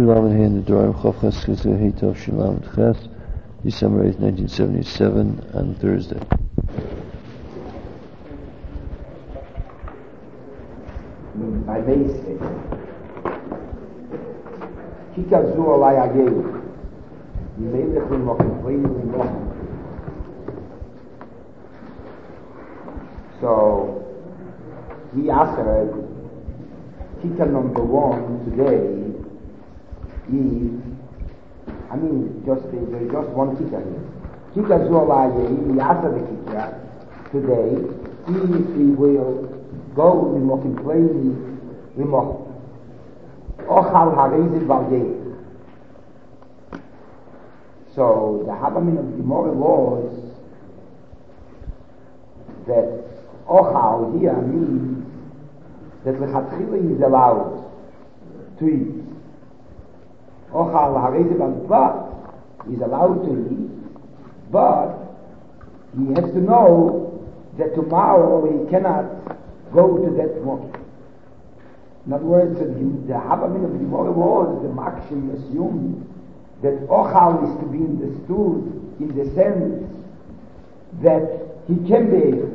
Lamed here in the Dorim Chavches Hito Shilamed Ches, December 8th, 1977, on Thursday. By Meisle, Kika Zu Alai Agei, Melech L'Mokim L'Mokim. So, he asked her, Kika number one today is, there's just one Kika here. Kika Zu Alai Agei, he asked her the Kika today, if he will go L'Mokim L'Mokim. Ochal Harezit Valdei. So the Havamin of Gemara was that Ochal here means that Lechatchila is allowed to eat. Ochal Harezit Valdei is allowed to eat, but he has to know that tomorrow he cannot go to that mokim. In other words, the Havamin of the Gemara was the Makshim assumed that Ochal is to be understood in the sense that he can be able.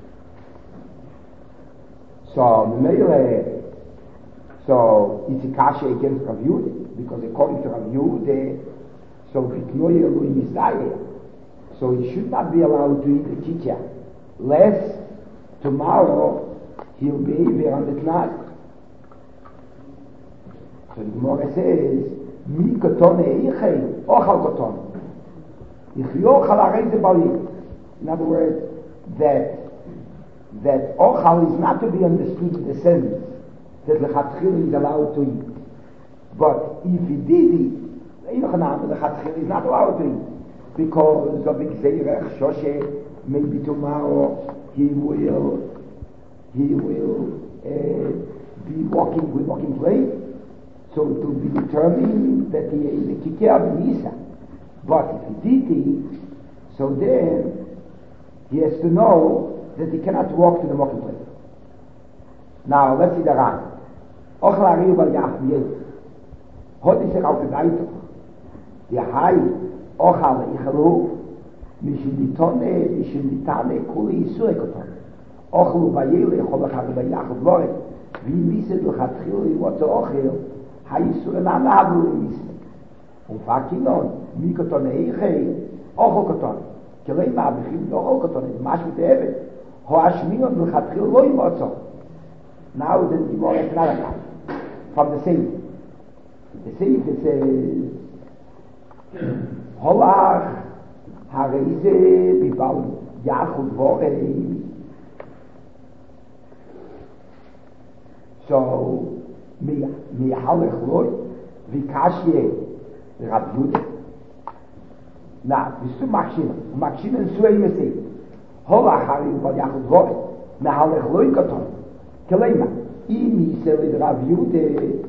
So it's a kasha against Rav Yehuda, because according to Rav Yehuda, so Viknoye Lui Messiah, so he should not be allowed to eat a kitcha, lest tomorrow he'll be there on the Tnai. So the Gemara says, Mi kotone eichei, ochal kotone. Ich yochal areze balit. In other words, that ochal is not to be understood in the sense that lechatchila is allowed to eat. But if he did eat, lechatchila is not allowed to eat. Because of Gzeirach Shoshe, maybe tomorrow he will be walking play. So it will be determined that he is a kikeh b'nisa. But if he did eat, so then he has to know that he cannot walk to the mokim place. Now let's see the Ran. Ochel ariyu bal yach miyeh. Hot is er auf the Daitoch. Die Hai ochal ichalu mishinditone mishinditane kuli yisue koton. Ochelu bayele chol achadu bayach vloret. V'yimised l'chatchil what's ochel. Haisur lama hablu misne. Fakinon, mi koton eichei, ochel koton. Kelei ma bechim ochel koton, mash mit evet. Ho ashminon l'chatchil lo yimotzo. Now the Gemara is another guy. From the Seif. The Seif says, Holach hareize bibal yachud vorei. So, mi halach loy vikashye Rav Yehuda. Now, this is Makshim and Suei Mesei. Holach harim bal yachud vorei. Mi halach loy koton. Kelema, imi selid Rav Yehuda.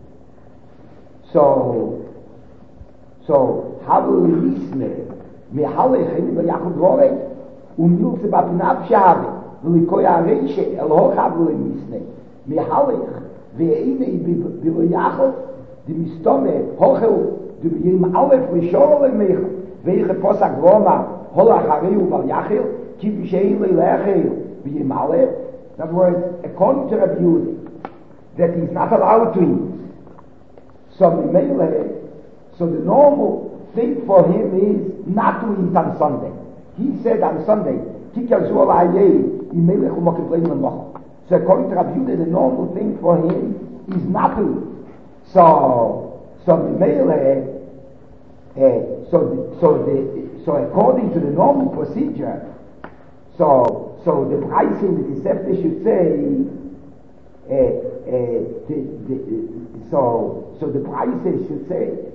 So havel lisne mi halach bal yachud vorei. Milse bat nafshave. Likoya reishe el hoch havel lisne. Mi halach ואיני בלויחל די מסתומה הוכל די בים אלף משול מיך וועגן פוסק רומא הולך הריו בל יחל כי בישייל לאחל בים אלף. That word, according to Rabbi Yehuda, that he's not allowed to eat. So the normal thing for him is not to eat on Sunday. He said on Sunday, Kika Zu Alai Agei, Melech L'Mokim L'Mokim. So according to Rabbi Yehuda, the normal thing for him is not to eat. So according to the normal procedure, so the pricing, the Tosefta should say, so the prices should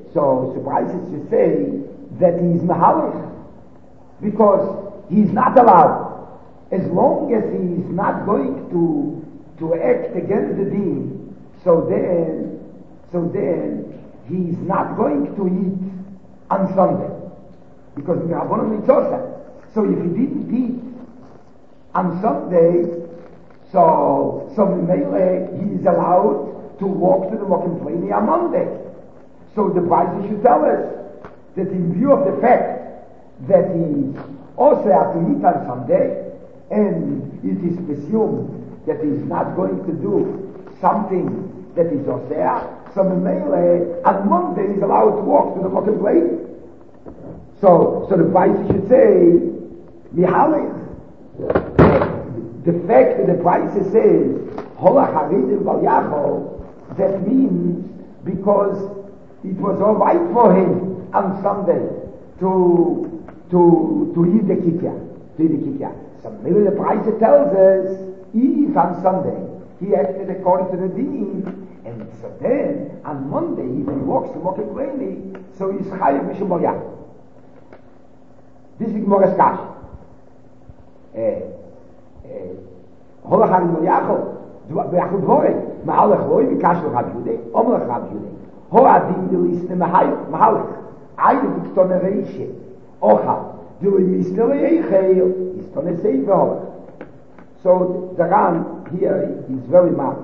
say that he's mehalech, because he's not allowed. As long as he is not going to act against the deen, so then he is not going to eat on Sunday, because so if he didn't eat on Sunday, so he is allowed to walk to the Mokim Pliny on Monday. So the Bible should tell us that in view of the fact that he also had to eat on Sunday, and it is presumed that he is not going to do something that is oseh, so Memele on Monday is allowed to walk to the Mokem Plate. So the Bible should say, Mihalech. The fact that the Bible says, Hola Haridim Bal Yachol, that means because it was all right for him on Sunday to eat the kikya. So maybe the Bible tells us, if on Sunday he acted according to the deen, and so then on Monday if he walks to Mokem Plate, so he's chayav mishum Bal Yachol. This is Gemara's Kash. Hola Haridim Bal Yachol. Be'achud Horek, Mahalach Loi, Bikash L'Chav Yudei, Om L'Chav Yudei. Ho Adim Delisne Mahalach, Ayde Diktone Reishe, Ocha, Dili Misne Leichel, Istone Seife Holach. So the Ran here is very marked.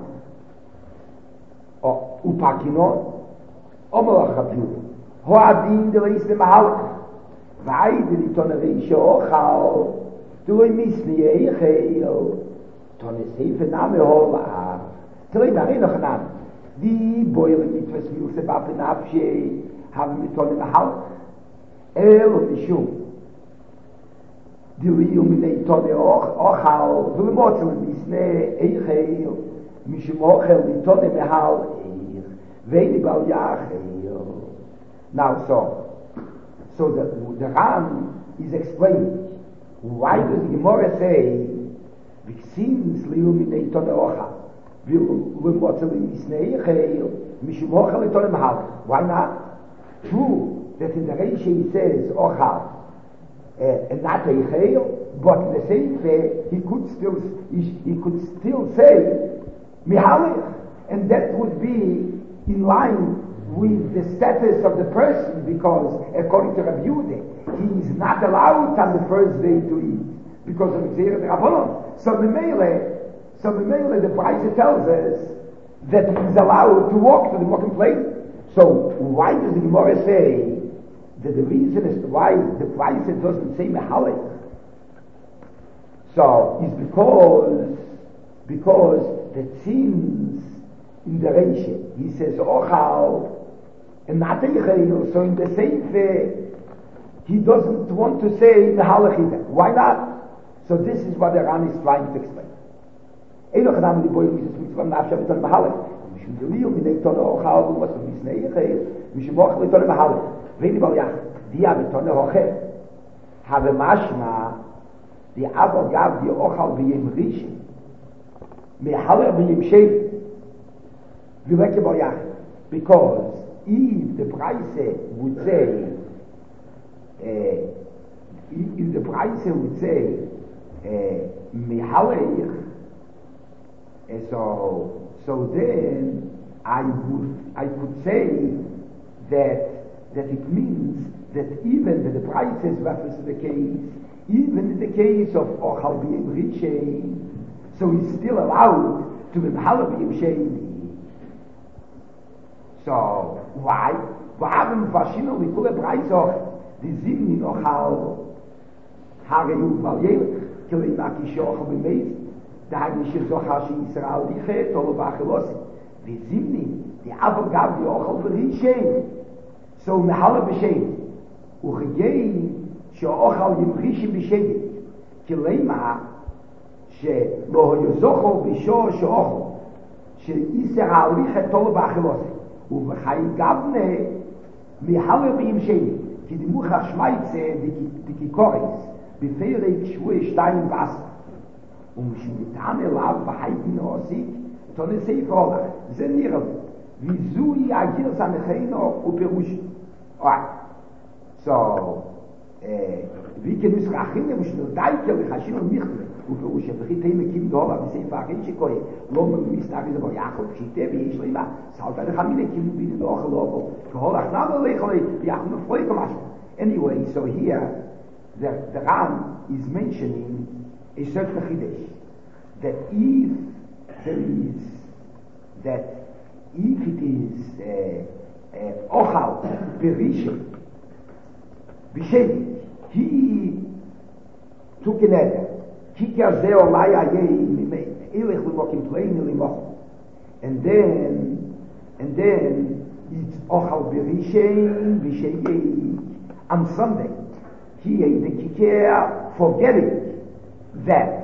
Upakinon, Om L'Chav Yudei. Ho Adim Delisne Mahalach, Ayde Diktone Reishe, Ocha, Dili Misne Leichel, Tone Seife Name Hola. Tolei Nare noch Name. Die Boile mit was will se Bappe Nafshe haben mit Tone Mahal. Und Mishum. Die Liumine Tone Ochal. Du Motzel Misne Eichel. Mishum Ochel mit Tone Mahal. Weini Bal Yachel. Now so the Ram is explaining. Why does the Gemara say Vixins liumine tone ocha, will misnei chayil, mishum ocha litone mahal. Why not? True that in the Reish he says ocha, and not a chayil, but in the same way he could still say mihalich, and that would be in line with the status of the person, because according to Rabbi Yehuda, he is not allowed on the first day to eat because of Gzeirah D'Rabbanan. So Memele, the Brisa tells us that he is allowed to walk to the Mokem Plate. So why does the Gemara say that the reason as to why the Brisa doesn't say Mehalech? So it's because the sins in the Reish, he says Ochal and not Eichel. So in the same way, he doesn't want to say Mehalech either. Why not? So this is what the Ran is trying to explain. Eino Chadam Li Boy Mises Mitzvah Nafsha V'Ton Mahalech. Mishum Deliyum Minei Ton Ochal V'Mas V'Misnei Yechel. Mishum Ochal V'Ton Mahalech. Veini Bal Yach. Dia V'Ton Hoche. Have Mashma. Di Abel Gav Di Ochal V'Yem Rishim. Mehalech V'Yem Shev. V'Leke Bal Yach. Because if the Brisa would say, if the Brisa would say, Mihalech, so then I could say that it means that even the Brisa is reference to the case, even in the case of Ochal B'Yem Rishim, so he's still allowed to be Mihalech B'Yem Shev. So why? Warum verschiedene wie viele Preise die Sieben noch Hage Bal Yelech, Kilei Maki Shoch B'Meis, da habe ich so Hashi Israel Lichet oder Bachelos, die Sieben, die aber gab die Ochel B'Rishem, so Mehalech B'Shem, Uchegei Shochal Yem Rishim B'Shem, Kilei Ma, שלא יזוכו בשור שאוכו שאיסר ההליך את תולו באכילוסי ובחי גבנה מהלר בים שני כי דמוך השמייצה דקיקורס בפרק שבוע שתיים ועשר ומשמתן אליו בחי בנעוסי תונסי פרולך זה נראה וזוי הגרס המחיינו ופירוש so wie kann es rachine muss nur daike und hashin und mich und für uns wird ihm kim dola bis ich frage ich koi lo mir ist da wieder ja gut sieht wie ich lieber salt da haben wir kim wieder doch lobo gehol ach na mal ja nur frei kommen anyway so here the Ram is mentioning a certain chidesh that if it is Ochal, Berisha, Bishedik, he took an eder. Kikar ze olai ayei, ilech l'mokim plein l'mochel. And then, it's Ochal Berisha, Bishedik, on Sunday. He ate the kikar, forgetting that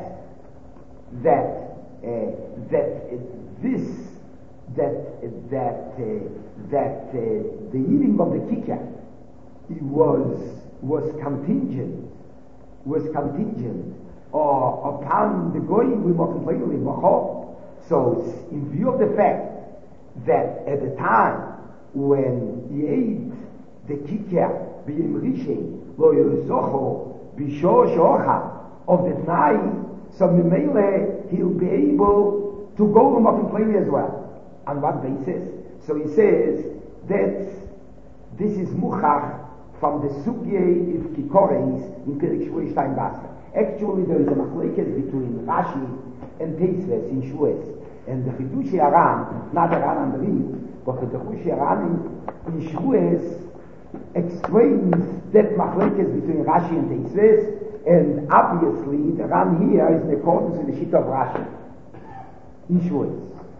the eating of the kikar was contingent upon the goyim we were complaining about. So, in view of the fact that at the time when he ate the kikar b'yim rishon lo yozocho b'shor shocha of the night, so Mimele he'll be able to go to Mokim as well. On what basis? So he says that this is Muchach from the Sugye if Kikores in Perek Shvuah Shtein Basra. Actually, there is a machlekes between Rashi and Teisves in Shvuah. And the Chidushi Aran, not the Aran and the Reed, but the Chidushi Aran in Shvuah explains that machlekes between Rashi and Teisves. And obviously, the Ran here is in accordance with the Shita of Rashi in Shvuah.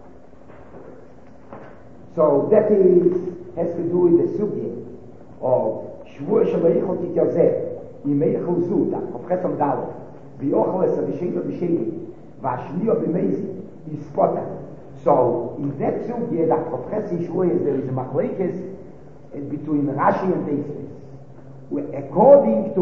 So that has to do with the subject of Shvuah Shaleichot Tikyazeh, Yimeichel Zu, that Professor Dalet, Biochel Esavishela Bisheli, Vashliya B'mezi, Yispota. So in that subject, that Professor Shvuah, there is a machlekes between Rashi and Teisves. According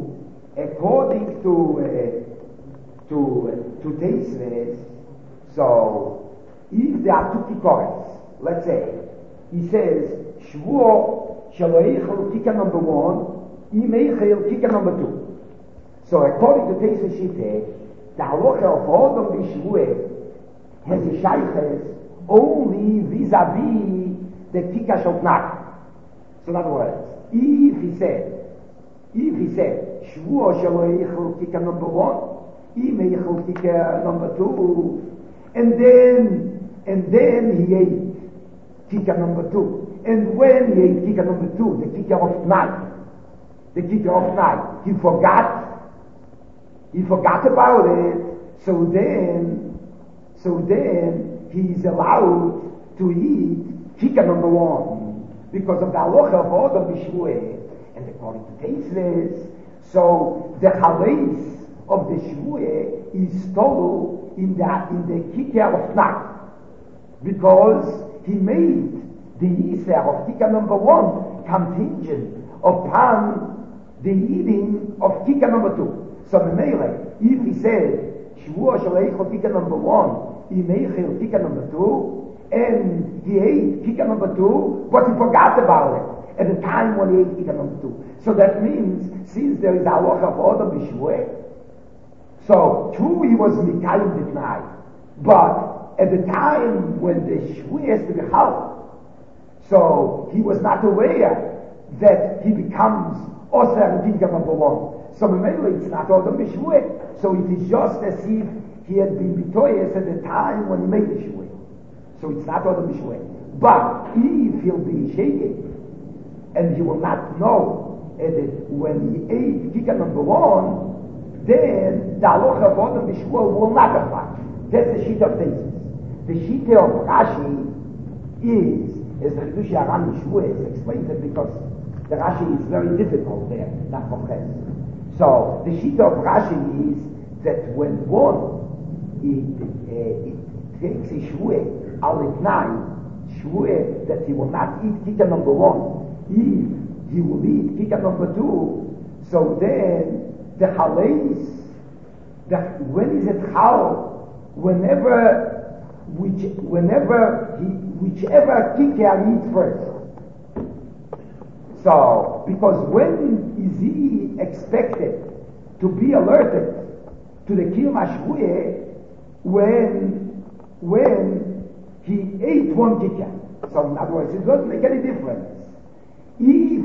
to Teisves, so if there are two kikores, let's say, he says, Shvuah Shaleichel Kika number 1, Yimeichel Kika number 2. So according to Teisves Shite, the halacha of Odom B'Shvuah has a shayches only vis-a-vis the Kika Shotnak. So in other words, if he said, Shvuah Shaleichel Kika number 1, Yimeichel Kika number 2, and then he ate Kika number 2. And when he ate Kika number 2, the Kika of night, he forgot about it, so then he's allowed to eat Kika number 1, because of the halacha of Odom B'Shvuah. And according to Teisves, so the halais of the Shvuah is total in the Kika of night, because he made the Yisr of Kika number 1 contingent upon the eating of Kika number 2. So Memele, if he said Shvuah Shaleichel Kika number 1, Yimeichel Kika number 2, and he ate Kika number 2, but he forgot about it at the time when he ate Kika number 2. So that means, since there is a halacha of Odom B'Shvuah, so true he was Mikayim the night, but at the time when the Shvuah has to be held, so he was not aware that he becomes Osir Kika number 1. So mainly it's not Odom B'Shvuah. So it is just as if he had been B'toyes at the time when he made the Shvuah. So it's not Odom B'Shvuah. But if he'll be shaken, and he will not know that when he ate Kika number 1, then the halacha of Odom B'Shvuah will not apply. That's the sheet of Teisves. The sheet of Rashi is, as the Chidushi Aran Shvuah explains it, because the Rashi is very difficult there, not compressed. So the sheet of Rashi is that when one it takes a Shvuah al itnai, Shvuah that he will not eat Kika number 1, he will eat Kika number 2. So then the halais, when is it hal? Whichever Kika eats first. So, because when is he expected to be alerted to the Kiyum HaShvuah when he ate one Kika? So in other words, it doesn't make any difference. If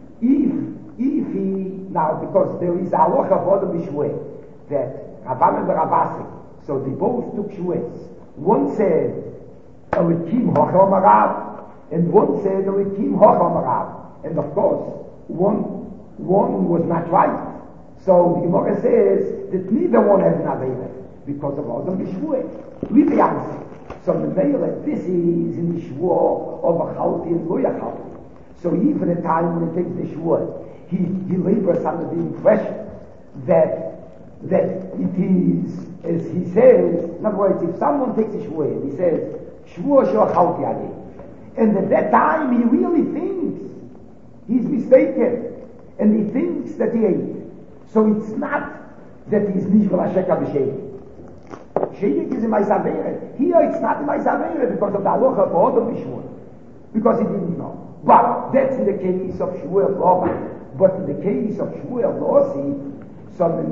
he, now because there is a halacha of Odom B'Shvuah that Rabban and Rabasik, so they both took Shvuahs. One said, Elikim Hochel Marav, and one said, Elikim Hocham Rav. And of course, one was not right. So the Gemara says that neither one has an Aveira because of Adam B'Shvuah. With the answer. So the Meile, this is in the Shvuah of a Chalti and Lo Yachalti. So even at the time when he takes the Shvuah, he labors under the impression that it is, as he says, in other words, if someone takes a Shvuah, he says, Shvuah Shor Chalti Adi. And at that time he really thinks he's mistaken. And he thinks that he ate. So it's not that he's Nishval HaShekah B'Shevik. Shevik is in Maisaveret. Here it's not in Maisaveret because of the halacha for Adam B'Shvuah. Because he didn't know. But that's in the case of Shvuah of Lavan. But in the case of Shvuah of Losi, so the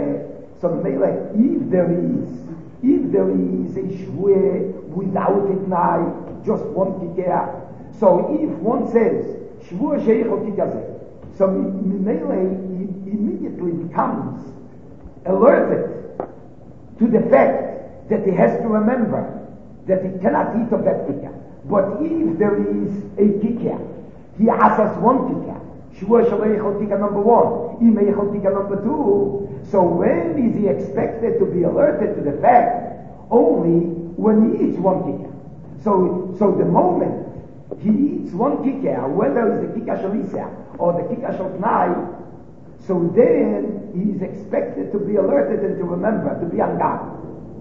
Mele, if there is a Shvuah without it now, just one kikeh. So if one says, Shvuah Sheichot Kikazeh, so Mele immediately becomes alerted to the fact that he has to remember that he cannot eat of that kikah. But if there is a kikah, he asks one kikah. Shvuah Sheichot Kikah number 1, Imeichot Kikah number 2. So when is he expected to be alerted to the fact? Only when he eats one kikah. So the moment he eats one kikah, whether it's the kikah shalisah or the kikah shaltnai, so then he is expected to be alerted and to remember, to be on guard.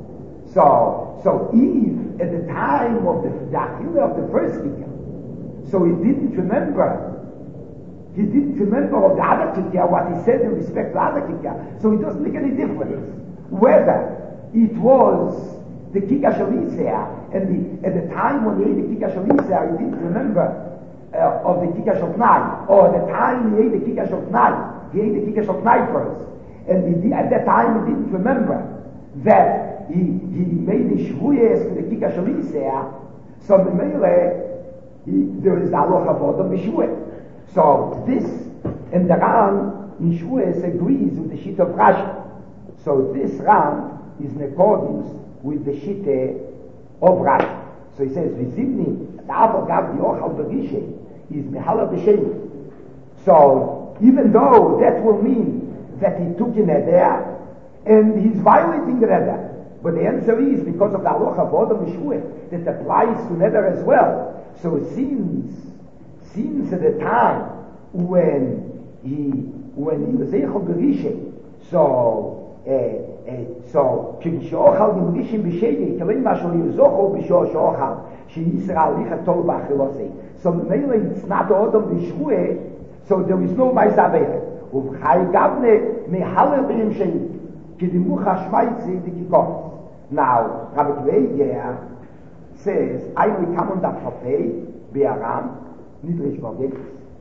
So if at the time of the achila of the first kikah, so he didn't remember of the other kikah, what he said in respect to the other kikah, so it doesn't make any difference whether it was the kikah shalisah, and at the time when he ate the kikah shalisah, he didn't remember of the kikah shaltnai, or the time he ate the kikah shaltnai, he ate the kikah shaltnai first, and at that time he didn't remember that he made the shvuyas for the kikah shalisah, so the Mele, there is the halacha for the b'shvuah. So this, and the Ran in shvuyas agrees with the sheet of Rashi. So this Ran is in accordance with the shite of Rashi. So he says, Vizivni, the Abba Gav Yochal Berishe, is Mehala B'Shem. So even though that will mean that he took in there, and he's violating the neder, but the answer is because of the halacha of Adam B'Shvuah that applies to neder as well. So since at the time when he was Eichel Berishe, so כשאוכל גמרישים בשגי, כלים מה שלא יזוכו בשור שאוכל, שישראל הליכה תול באכילוסי. So mainly it's not Adam B'Shvuah, so there is no Maisaveret. ובחי גבנה מהלל בהם שני, כדימוך השוויצי דקיקות. Now, Rabbi Kveiger says, I will come on that Chafei, Be'aram, Nidrish Bogetis.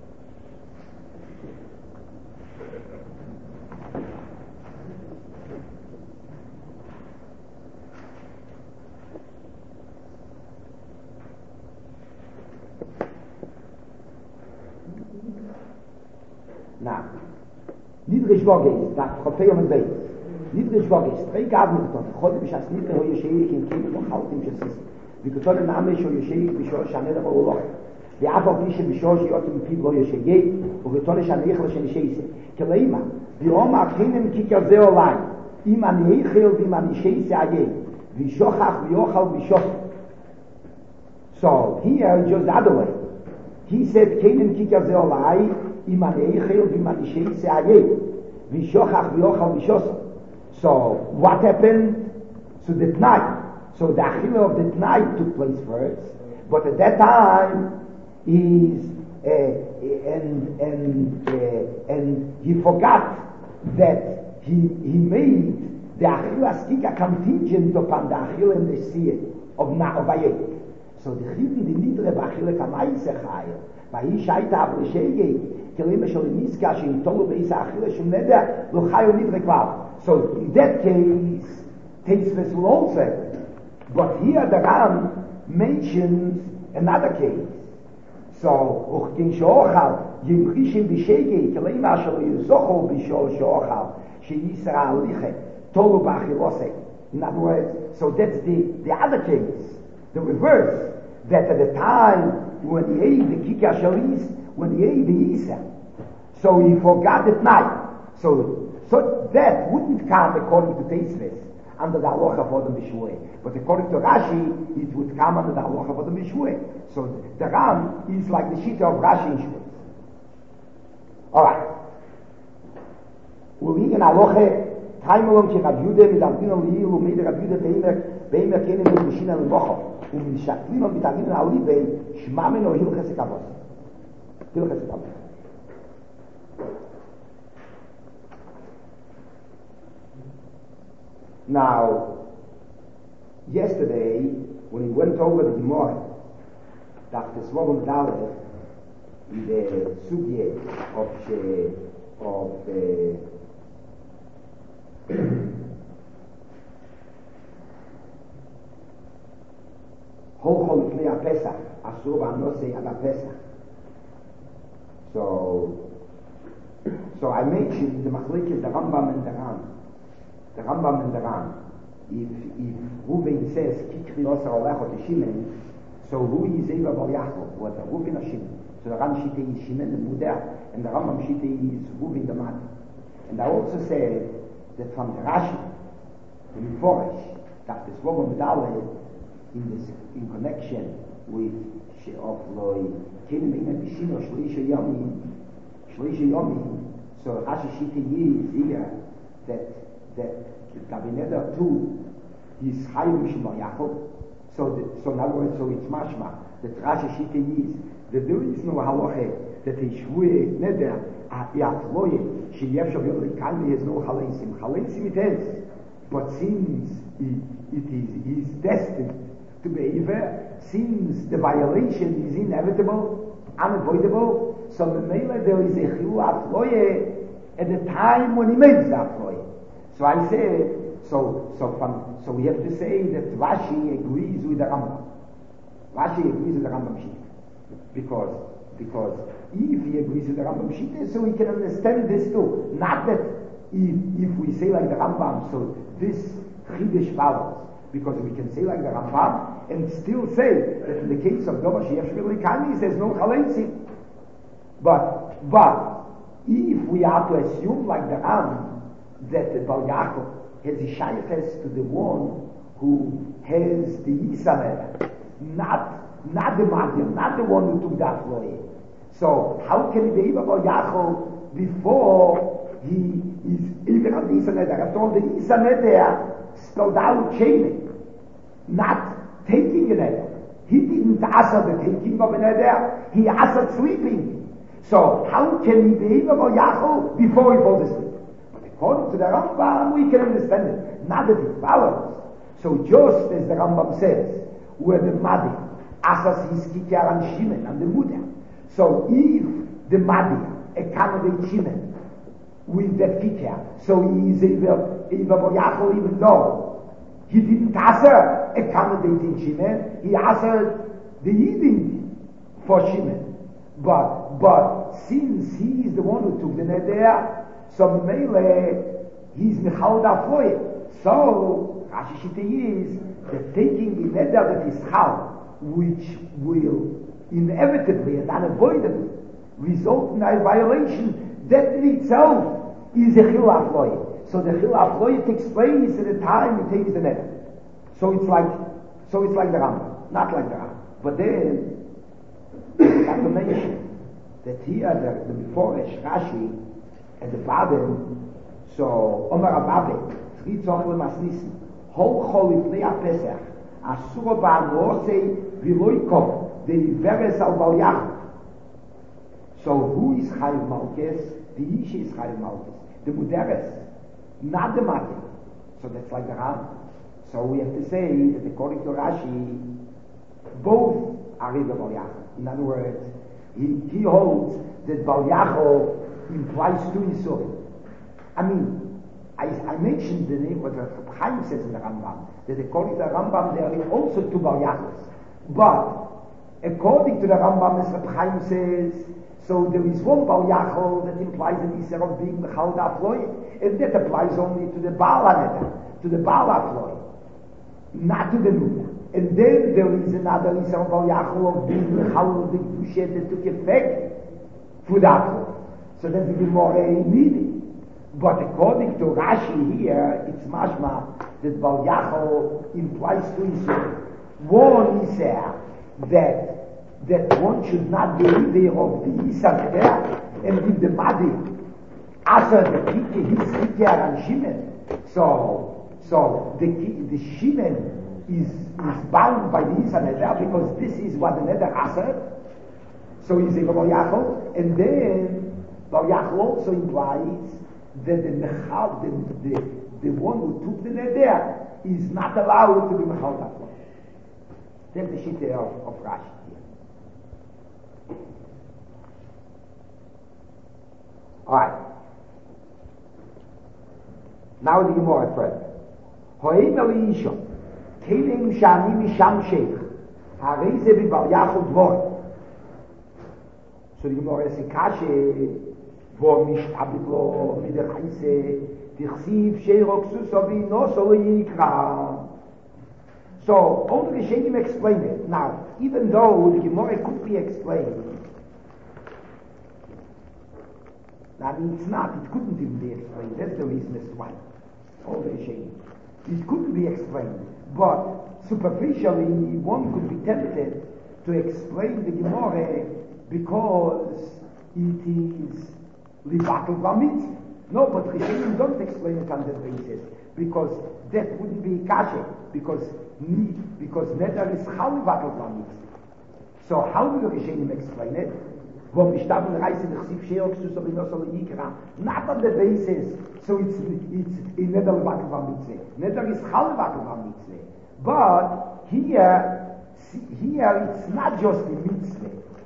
Now, Nidrish Bogetis, that Chafei on the base. Nidrish Bogetis, drei Gaben getan, Chode b'shas Nidrish ho Yesheik in Kim, und Chaltim Shassis. V'kotol in Amesh ho Yesheik b'shor Shanel Ha'oloch. ואף על פי שבשור שיוצא מפיו לא ישגע, ובתור שנאכל שנשייסה. כלאימה, ביום הכינם ככזה עולי, אם אני אכל ואם אני שייסה אגי, וישוכח ויאכל וישוך. So, here, just the other way. He said, כינם ככזה עולי, אם אני אכל ואם אני שייסה אגי, וישוכח ויאכל וישוך. So, what happened? So the night. So the achila of the night took place first, but at that time, is and he forgot that he made the achilas kika contingent upon the achil and the seed of Ayet. So the chili the nidre b'achila kamaise chayil v'hi shaita avleshege kelim shel niska sheitolu beis achila shum neder lo chayil nidre klav. So in that case, Teisves will also, but here the Ram mentions another case. So, uchkin she'ochal, yimchishim b'shegei, kelei mashal yuzocho b'shor she'ochal, she'yisra aliche, tolu b'achilosei. In other words, so that's the other case, the reverse, that at the time when he ate the kikar shalis, when he ate the isa, so he forgot at night. So that wouldn't come according to Teisves under the halacha for the Mishweh. But according to Rashi, it would come under the halacha for the Mishweh. So the Ram is like the shita of Rashi in Shvus. Alright. We'll begin halacha. Time along to Rav Yudah mit Avdina Liil und mit Rav Yudah Beimer kennen mit Mishina Lemocha und mit Shaklino mit Avdina Alibei Shmamen o Hilches Kabos. Hilches Kabos. Now, yesterday, when we went over the Gemara, Dr. Svobom Daleh, in the Sugye of Holchol Lifnei HaPesach, Asur V'Anosei Ad HaPesach. So I mentioned the Machlekes, the Rambam and the Ram. The Rambam and the Ram. If Reuven says, Kikri Osa Olecho to Shimon, so who is Eva Bar Yaakov? What the Reuven or Shimon? So the Ram Shite is Shimon the Muder, and the Rambam Shite is Reuven the Mad. And I also said that from the Rashi, the Miforish, that the Svobom Medale in connection with of Loi Kenim and Bishino Shlisha Yomi, so Rashi Shite is here that the Gabineder too is Hayim Shema Yaakov. So in other words, so it's mashma that Rashi Shite is that there is no halacha that is Shvue Neder Yatloye Sheyevshav Yolikani has no Halensim. Halensim it has, but since it is destined to be evil, since the violation is inevitable, unavoidable, so the Mele there is a Chilu Atloye at the time when he makes the Atloye. So I said, so we have to say that Rashi agrees with the Rambam. Rashi agrees with the Rambam Shita. Because if he agrees with the Rambam Shita, so we can understand this too. Not that if we say like the Rambam, so this Chidish follows. Because we can say like the Rambam and still say that in the case of Dova Sheyesh V'Likani, there's no Chalensim. But if we are to assume like the Ram, that the Bal Yaakov has the shaykhs to the one who has the Yisamer, not the Magdim, not the one who took that way. So how can he be able Bal Yaakov before he is even on the Yisamer? After all, the Yisamer there spelled out chaining, not taking an eder. He didn't answer the taking of an eder, he answered sleeping. So how can he be able Bal Yaakov before he falls asleep? According to the Rambam, we can understand it. Not that it follows. So just as the Rambam says, where the Madi, Asas his Kikar and Shimon and the Muda. So if the Madi accommodates Shimon with that Kikar, so he is Eva Boyachol, even though he didn't answer accommodating Shimon, he answered the eating for Shimon. But since he is the one who took the neder, so Mele, he's Michal Dafloye. So, Rashi Shita is that taking the neder that is Chal, which will inevitably and unavoidably result in a violation, that in itself is a Chil Afloye. So the Chil Afloye takes place at the time he takes the neder. So it's like the Rambam, not like the Rambam. But then, I have to mention that here the Meforish Rashi at the bottom, so Omar Ababe, Tzri Tzorch Lemasnissen, Hol Chol Lifnei HaPesach, Asur Ba'anosei V'Loikov, the Iveres Al Bal Yaakov. So who is Chayiv Malkes? The Ish is Chayiv Malkes. The Muderes, not the Mati. So that's like the Ram. So we have to say that according to Rashi, both are Riva Bal Yaakov. In other words, he holds that Bal Yaakov implies two Yisurim. I mean, I mentioned the name what Reb Chaim says in the Rambam, that according to the Rambam there are also two Bal Yaakos. But according to the Rambam, as Reb Chaim says, so there is one Bal Yaakov that implies an Yisur of being Mechal Dafloy, and that applies only to the Baal HaNeder, to the Baal HaFloy, not to the Nuda. And then there is another Isa of Bal Yachol of being Mechal of the Kedusha that took effect for that. So then the Gemara needed. But according to Rashi here, it's mashma that Bal Yachol implies to Isa. One is that one should not be there of the Isa there and give the body after the his Kikar and Shimon. So the Shimon is bound by the Isa Neder because this is what the Neder Aser. So he's a Bal Yachol, and then Bal Yachol also implies that the one who took the Neder is not allowed to be Mechal that one. That's the Shittah of Rashi here. Alright. Now the Gemara further. Ho'ein ali isho, kelim shani misham sheikh, harei ze b'Bal Yachol dvor. So the Gemara says, kashe, vo mishtabit lo midachise, tichsiv sheirok susovi no solo yikra. So, only the Sheikhim explain it. Now, even though the Gemara could be explained, I mean, it's not, it couldn't even be explained. That's the reason as to why. All the Sheikhim. It couldn't be explained. But, superficially, one could be tempted to explain the Gemara because it is Libatul Bamitz. No, but the Sheikhim don't explain it on that basis. Because that wouldn't be kasha, because neder is chalivatul bamitz. So how will the Rishonim explain it? Not on the basis, so it's in neder levatul bamitz. Neder is chalivatul bamitz. But here it's not just the mitzvah.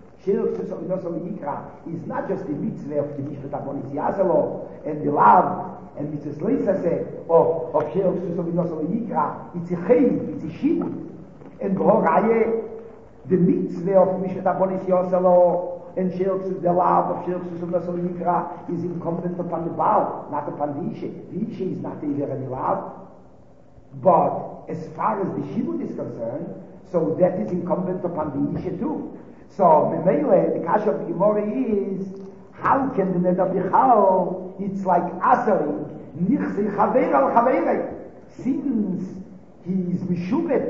Is not just the mitzvah of the Mishpat Abonis Yazelo and the love and mitzvahs leisase of Sheirok Susovinosol Yikra. It's a chayv, it's a shibud. And B'horaye, the mitzvah of Mishpat Abonis Yazelo and Sheirok the love of Sheirok Susovinosol Yikra is incumbent upon the Baal, not upon the Ishe. The Ishe is not even any love. But as far as the shibud is concerned, so that is incumbent upon the Ishe too. So, Memele, the kasha of the Gemara is, how can the Neder Bichal, it's like Asering, Nichse Chaver al Chaverei, since he is Mishuvet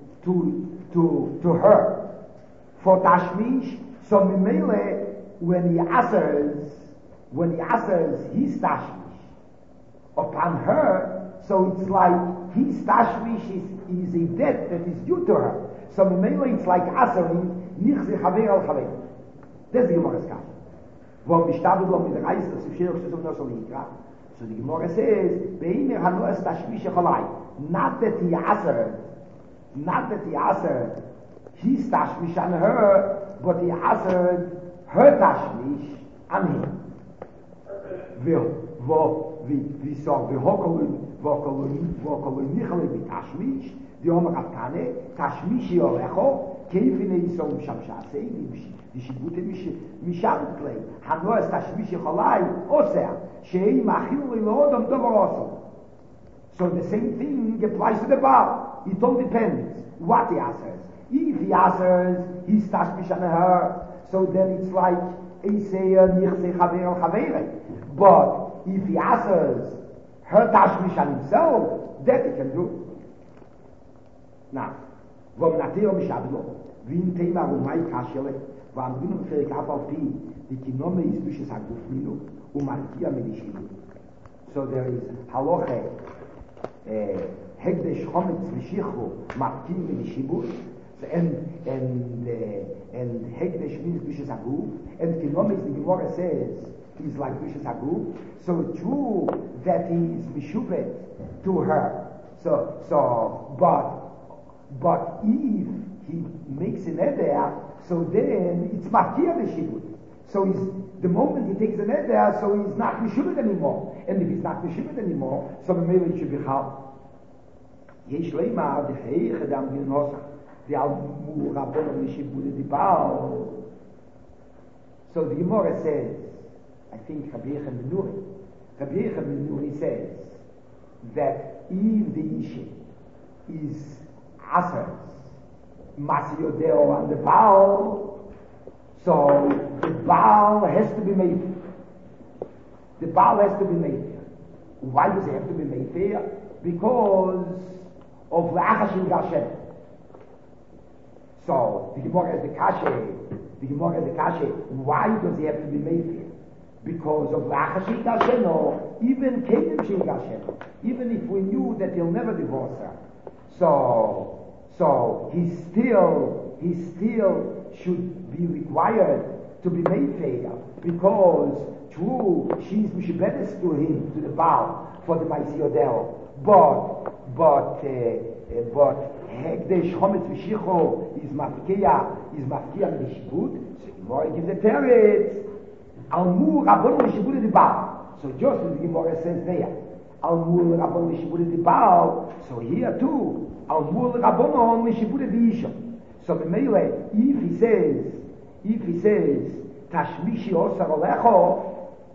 to her for Tashmish, so Memele, when he asers his Tashmish upon her, so it's like his Tashmish is a debt that is due to her. So Memele, it's like Asering, Nichse Chaver al Chaver. That's the Gemara's kasha. Wo mishtabed lo mit reis, das ist Sheirok Susovinosol Yikra. So the Gemara says, Be'iner hanoes tashmish chalai. Not that he asered his tashmish on her, but he asered her tashmish on him. We saw v'hokoloi nichale b'tashmish, the Omer Avtane, tashmish yorecho, keifine yisom shamshasei, v'shibute misham klei, hanoes tashmish chalai, oseh, she'ei machil l'odom dovorosel. So the same thing applies to the Baal. It all depends what he answers. If he answers, he's tashmish on her, so then it's like Eiseya nichse chaver al chaverei. But if he answers her tashmish on himself, that he can do. Now, vom nateo mishablo, vin tema rumai kashele, vam vin ferik afal pi, the kinome is dushes haguf minu, umartia medishilu. So there is haloche, hegdesh chometz v'shichu, martim medishibus, and hegdesh means dushes haguf, and kinome is the Gemara says, is like dushes haguf. So true that he is mishuvet to her. But if he makes an eder, so then it's matir the So the moment he takes an eder, so he's not mishuvet anymore. And if he's not mishuvet anymore, so maybe it should be chal. Yesh leima the heiche dam bin nosach the almu rabon mishuvet the baal. So the Gemara says, I think Rabbi Yechon ben Nuri says that if the Ishe is asers Masiyodeo and the Baal, so the Baal has to be made. The Baal has to be made fair. Why does it have to be made fair? Because of Lachashim Gashem. So the Gemara has the kashe. Why does he have to be made fair? Because of Lachashim Gashem, or even Kedim Shim Gashem. Even if we knew that he'll never divorce her. So he still should be required to be made fair, because true, she's mishibedes to him, to the Baal, for the Maisiyodel. But Hekdesh Chometz V'Shicho is mafkia Mishibud. So Gemara gives the teretz, Almur Rabban Mishibud the Baal. So just as the Gemara says there, Almur Rabban Mishibud the Baal. So here too, Almur Rabban Mishibud the Isha. So Memele, if he says Tashmishi Osar Olecho,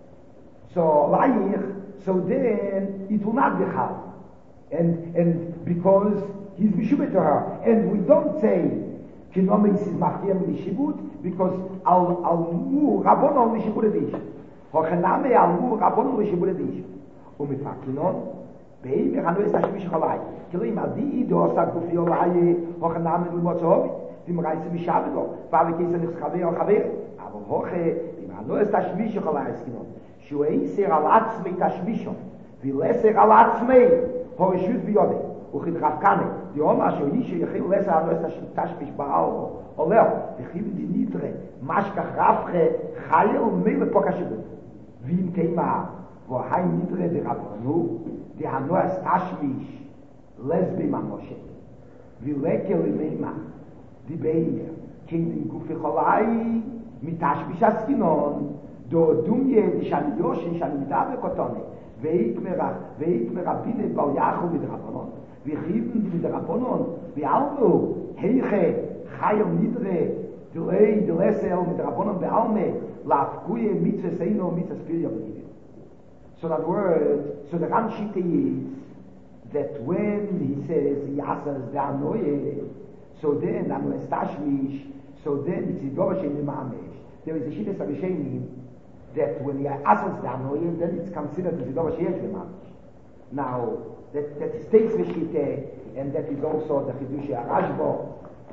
so then it will not be hal. And because he's mishubet to her. And we don't say Kinomis is mafkiyam mishibut, because al-mu rabonon mishibut edish. Hochename al-mu rabonon mishibut edish. Umifakinon, beim echanu es hashmish chalai. Kilim adi ido osa gufi olai, hochename l'motzohovi. Dim reise mishavelo, vale kesa nix chaver al chaver. Aber hoche, dim echanu es hashmish chalai eskinon. Shueiser al atzmei tashmishon, vileser al atzmei, horeshut biyode, uchid rafkane, di oma shoyishe yechil leser al atzmei tashmish ba'al, oleo, vichim di nitre, mashkach rafche, chayel mele pokashibut. Vim teima, vo hai nitre de rabbanu, di hano es tashmish, lesbi mamoshe, vileke limeima, di beir, kindin gufi cholai, mitashmish askinon, do dumye di shani yoshi shani midave kotone veik merabine bal yachu mit rabonon vi khiben mit rabonon vi alnu heiche chayel nidre de lesel mit rabonon be alme lafkuye mitzve seino mitzve spiria believe. So that word, so the Ramshite is that when he says yasas ve'anoye, so then anoes tashmish, so then it's idorosh in the mamesh. There is a shittas arishenim that when you are asks the anoyin, then it's considered as idorosh yesh v'mamesh. Now that stays the shite, and that is also the chidush Rashbo.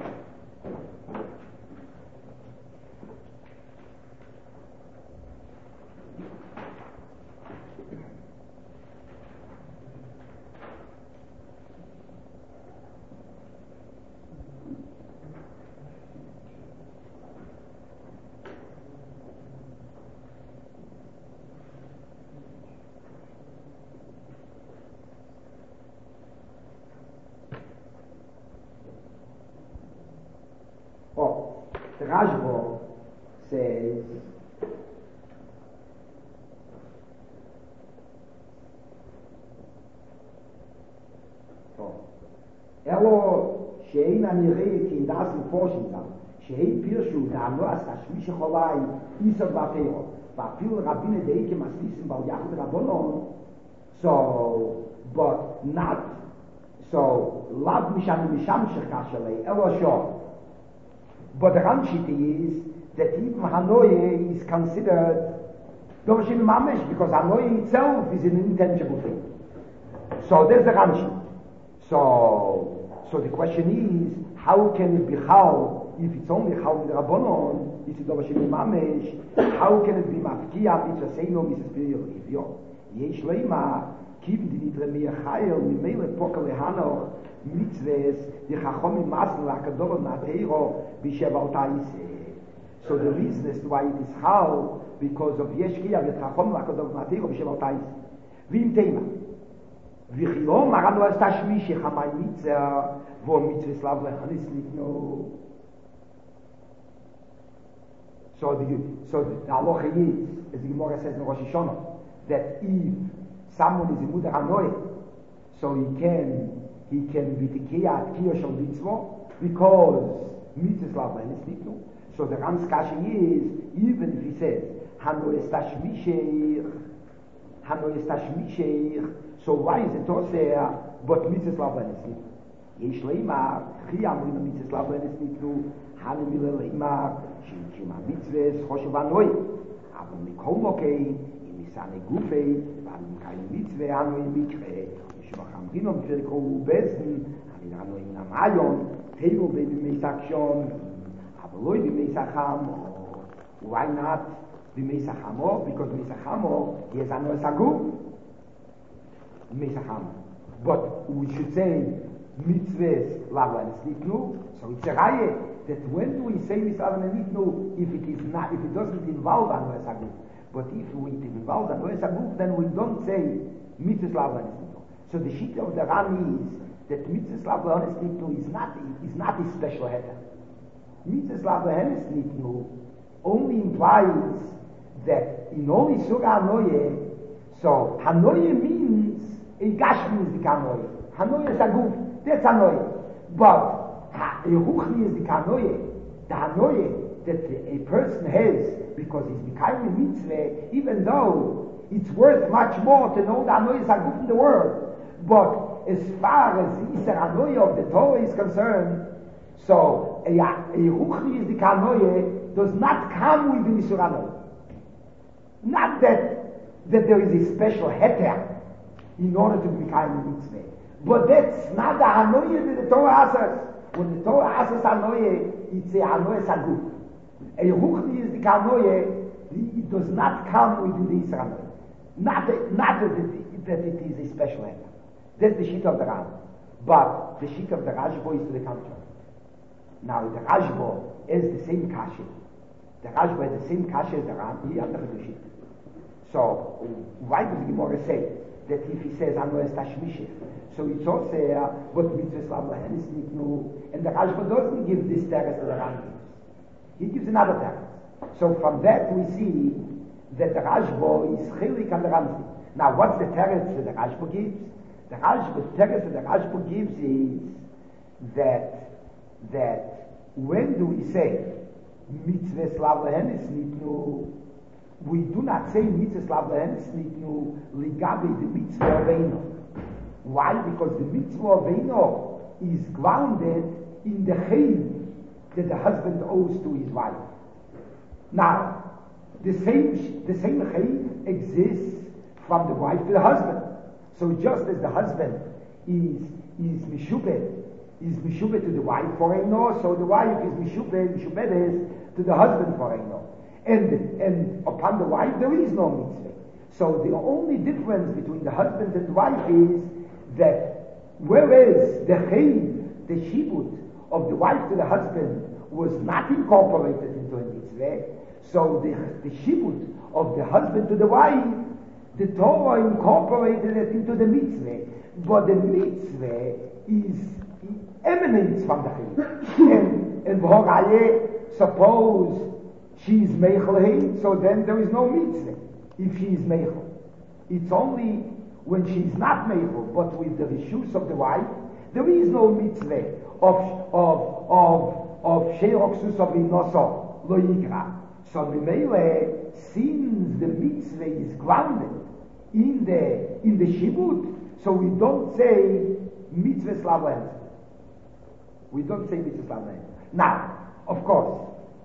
The Rashbo says Elo shein anirei ki das forschung shein pirshu da no as tashmish cholai isor vatero va pil rabbine deike maslisim bal yachd rabbonon, so but not so lav misham shekashle elo sho. But the Ramshite is that even Hanoye is considered Dorshim Mamesh, because Hanoye itself is an intangible thing. So there's the Ramshite. So the question is, how can it be Chal if it's only Chal with Rabbonon? It's Dorshim Mamesh. How can it be Mafkia mitzvah seino mitzvah spiritual review? Yesh leima kiven di nidre mir chayel mimele pokel hanoch mitzvahs di chachomim masn lakadol nateiro b'shevaltaise. So the reason is why it is how, because of yeshkia v'et chachomim lakadol nateiro b'shevaltaise. V'im tema v'chilom marano es tashmish chamay mitzvah vo mitzvah slav lechanis nikno. So the halacha is, as the Gemara says in Rosh Hashanah, that if someone is in Muda Hanoy, so he can be tikiyat kiyosh al mitzvah, because mitzvah slav lechanis nikno. So the Ram's kasha is, even if he says Hanoy es tashmishech, so why is it also but mitzvah slav lechanis nikno? יש לימר, חי אמרים המצווה לבלנס ניתנו, הנמילה לימר, שמה מצווה חושב הנוי. אבל מכל מוקי, אם יסענה גופי, ועל מקיים מצווה, הנוי מקרה, ושבחם רינו מפרקו ובזן, הנוי מן המעיון, תירו בימי סקשון, אבל לא בימי סחם, why not בימי סחמו? because בימי סחמו, יש הנוי סגוף, בימי סחמו. But we should say, mitzvahs lavlanis nitnu, so it's a raya that when we say mitzvah nitnu, if it doesn't involve anoes haguf, but if it involves anoes haguf, then we don't say mitzvahs lavlanis nitnu. So the shita of the Ram is that mitzvahs lavlanis nitnu is not a special heter. Mitzvahs lavlanis nitnu only implies that in only surah hanoye, so hanoye means a gashmi is the kanoye. Hanoye is a guf. That's hanoye. But Yehuchli is the kanoye. The hanoye that a person has because he's becoming a mitzvah, even though it's worth much more to know the hanoye is a guf in the world. But as far as the Isser hanoye of the Torah is concerned, so a Yehuchli is the kanoye does not come with the Isser hanoye. Not that there is a special heter in order to become a mitzvah. But that's not the hanoye that the Torah asks. When the Torah asks hanoye, it's a hanoye saguf. A yehuchli is the hanoye, it does not come with the Isra hanoye. Not that it is a special heter. That's the shit of the Ram. But the shit of the Rashbo is to the contrary. Now the Rashbo is the same kasha. The Rashbo has the same kasha as the Ram. He under the shit. So why does the Gemara say that if he says Anoes Tashmishif, so it's also but mitzvahs lavlahenis nitnu, and the Rashba doesn't give this teretz to the Ram gives. He gives another teretz. So from that we see that the Rashba is chilik and the Ram. Now what's the teretz that the Rashba gives? The teretz that the Rashba gives is that when do we say mitzvahs lavlahenis nitnu, we do not say mitzvahs lavlahenis nitnu ligabe the mitzvah aveino. Why? Because the mitzvah aveino is grounded in the chayv that the husband owes to his wife. Now, the same chayv exists from the wife to the husband. So just as the husband is mishubed to the wife for eino, so the wife is mishubed to the husband for eino. And upon the wife there is no mitzvah. So the only difference between the husband and the wife is that whereas the chayv, the shibut of the wife to the husband was not incorporated into a mitzvah, so the shibut of the husband to the wife, the Torah incorporated it into the mitzvah. But the mitzvah emanates from the chayv. And v'horaye, suppose she is meichel, so then there is no mitzvah if she is meichel. It's only when she is not meichel, but with the rishus of the wife, there is no mitzvah of sheiroksus of inoso lo yikra. So Mimele, since the mitzvah is grounded in the shibut, so we don't say mitzvah slavens. We don't say mitzvah slavens. Now, of course,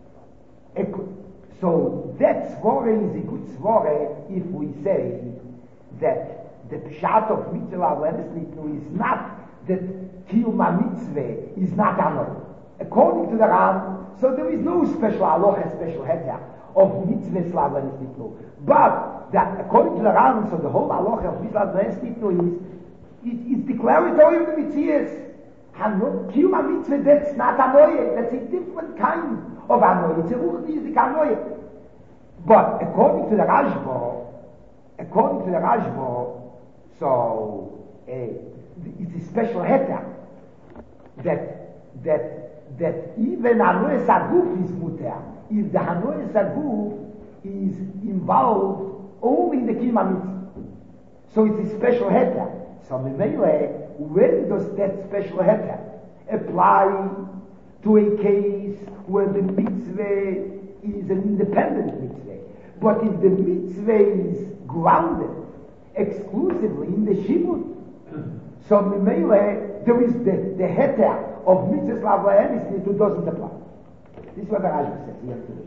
so that svore is a good svore if we say that the pshat of mitzvah awareness is not that kiyuma mitzvah is not anor. According to the Ram, so there is no special aloha, special heter of mitzvah awareness nitnu. But that according to the Ram, so the whole aloha of mitzvah awareness nitnu is declaratory of the mitzvahs. Kiyuma mitzvah, that's not anoye, that's a different kind of anoye. It's a ruchnizik anoye. But according to the Rashba, so it's a special heter that even anoye saguf is muter if the anoye saguf is involved only in the kiyuma mitzvah. So it's a special heter. So Mimele, when does that special heter apply to a case where the mitzvah is an independent mitzvah? But if the mitzvah is grounded exclusively in the shibut, so Mimele, there is the heter of mitzvahs la'avlahem is it doesn't apply. This is what the Rashba says. He has to do.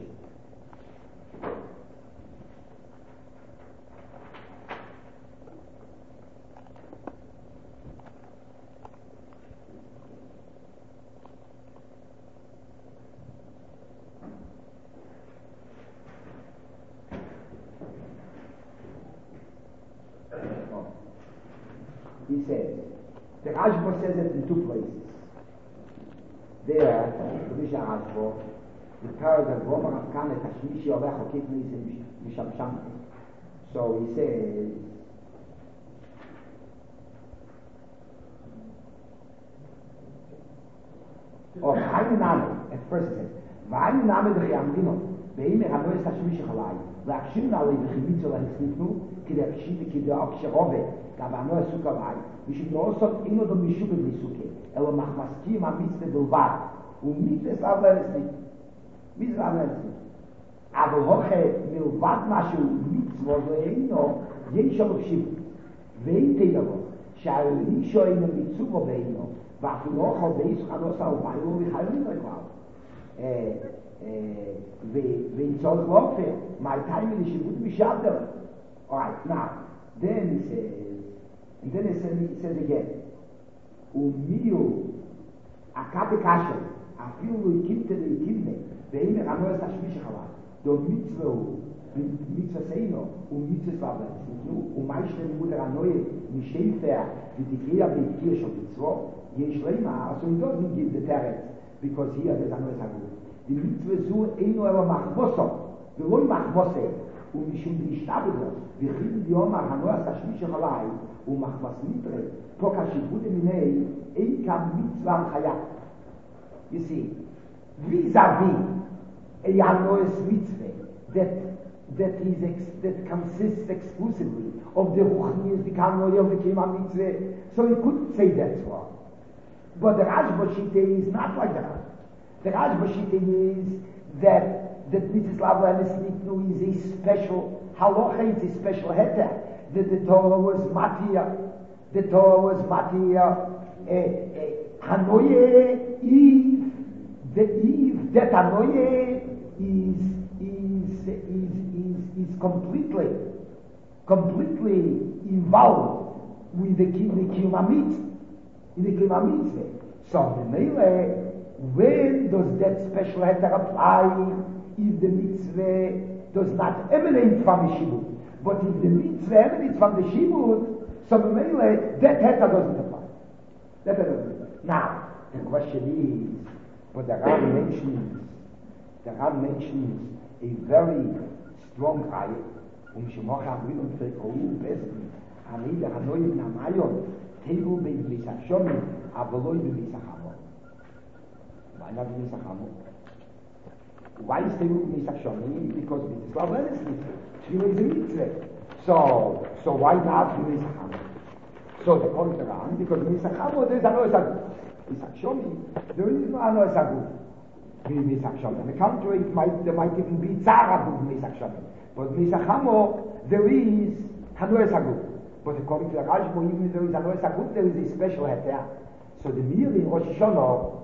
He says, the Rashba says it in two places. There, the Mishnah Rashba, the paragraph Roma Rafkan et Hashmishi Olecha Kitni is Mishamsham. So he says, at first he says, V'ayim Name D'Chiyamdino, Be'ime Hanois Hashmishi Chalai, V'achshim Nalei V'chimitzo L'Hisnifnu, K'Dechshim K'Dechshirove, Gavano Sukalai, we should also in the Mishub Misuke, Elo Machmaskim Amitzvah Bilbad, Umitzvah Avleresnik, Mitzvah Avleresnik. Aber Hoche Milvad Mashu Mitzvah Leino, Yeshov Shiv, Veitelo, Shari Shoin Mitzvah Leino, Vafilocho Beis Chanosa Ubayu Vichalim Leklau. Veitzol Lofe, my time in the Shibut Mishader. Alright, now, then he says, and then he says again, Umiyu akate kasher, afilu ikimte leikimne, ve'ime ranoes hashmish chalai, do mitzvah seino, mitzvah slavens, umayshne limude ranoe, mishefer, v'tikriya v'tikir shel mitzvah, yesh leima, so he doesn't give the teretz, because here there's ranoes hagud. The mitzvah zu eino elo machmoso, v'loi machmose, ומשום להשתבד לו, וכיל דיומר הנוע תשמיש עלי, ומחמס מיטרה, פה כשיבוד מיני, אין כאן מצווה הנחיה. You see, vis-a-vis a Yanois mitzvah that consists exclusively of the Ruchnias, the Kanoi of the Kima mitzvah, so he couldn't say that's wrong. But the Rashba Shita is not like that. The Rashba Shita is that mitzvah Avleresnik is a special halacha, it's a special heter. That the Torah was matia. The Torah was matia. Hanoye Eve. The Eve that Hanoye is completely involved with the Kiyuma mitzvah. In the Kiyuma mitzvah. So the Meile, when does that special heter apply? If the mitzvah does not emanate from the shibud, but if the mitzvah emanates from the shibud, so that heter doesn't apply. That doesn't apply. Now, the question is, but the Ram mentions a very strong ayah, Shemocha Avril Fekohu Peskin, Amida Hanoy Namayon, Tegu Be'Misachshomim, Avoloi Be'Misachamo. Why not Be'Misachamo? Why is Tegu Be'Misachshomim? Because Mitzvah Avleresnik. Tefillah is a mitzvah. So why not Be'Misachamo? So they call it around because Be'Misachamo there is Hanoy Sagu. Be'Misachshomim, there is no Hanoy Sagu. Be'Misachshomim. On the contrary, there might even be Tzarabu Be'Misachshomim. But Misachamo, there is Hanoy Sagu. But according to the Rashba, even if there is Hanoy Sagu, there is a special heter. So the Mir in Rosh Hashanah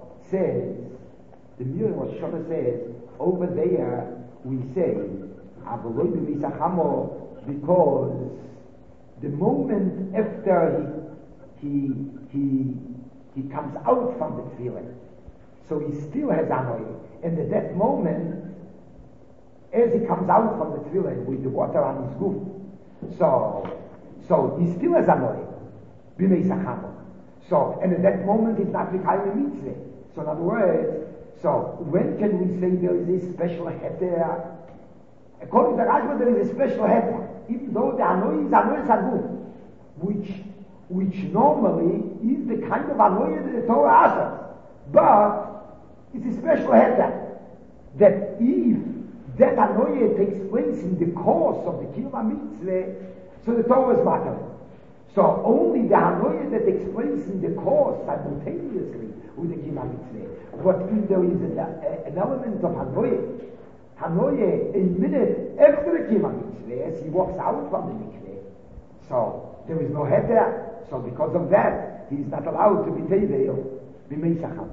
says, over there we say, Avoloi B'Misachamo, because the moment after he comes out from the tefillah, so he still has Hanoy, and at that moment, as he comes out from the tefillah with the water on his roof, so he still has Hanoy, B'mei Sachamo. So, and at that moment he's not Mikayim Mitzvah. So in other words, so when can we say there is a special heter? According to Rashba, there is a special heter, even though the Hanoy is Hanoy Saguf, which normally is the kind of Hanoy that the Torah asks. But it's a special heter that if that Hanoy takes place in the course of the Kiyuma Mitzvah, so the Torah is matter. So only the Hanoy that takes place in the course simultaneously with the Kiyuma Mitzvah. But if there is an element of Hanoy a minute after the Kiyuma Mitzvah, as he walks out from the Mitzvah, so there is no heter. So because of that, he's not allowed to be Teveil, be Meisacham.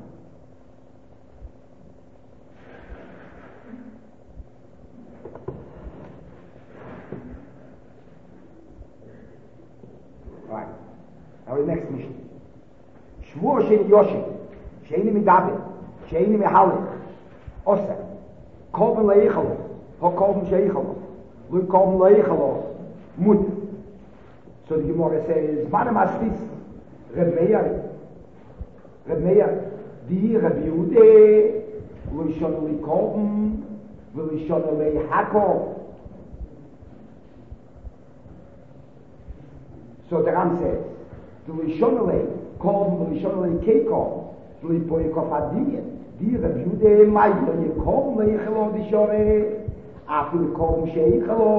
Right. Now the next mission. Shvur Shen Yoshi, Sheini Midabe, Sheini Mihalik, Osa, Korban Leichalo, Ho Korban Sheichalo, Lui Korban Leichalo, Mut. So the Gemara says, Manem Astis, Reb Meir, Di Reb Yehude, Lui Shon Lui Korban, Lui Shon Lui Hakov. So the Ram says, Lui Shon Lui Korban, Lui Shon Lui Keikov, Lui Poikov Adinien, Di Reb Yehude, Mai, Lui Korban Leichalo, Di Shore, Afu Lui Korban Sheichalo,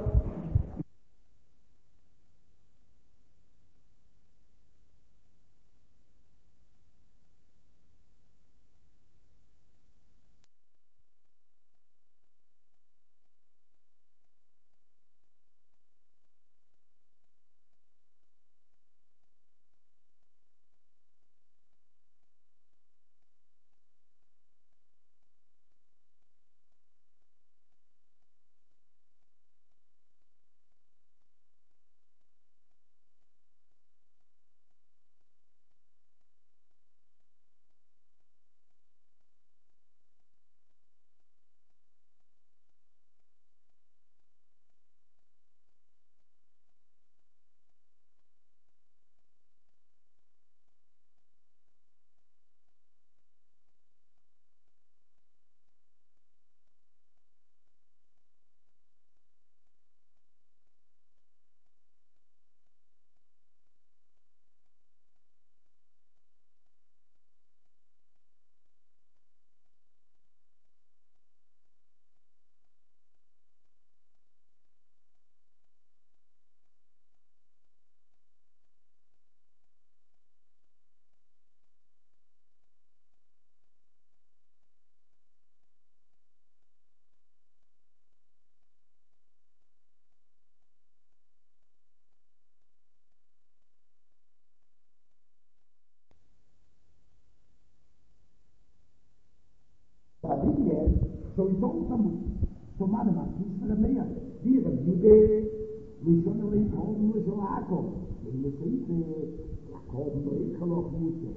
so he told them, so Madam, Mr. Mayor, dear, you did, we shall not leave home, we shall act on. In the same Korban Leichaloch Mute,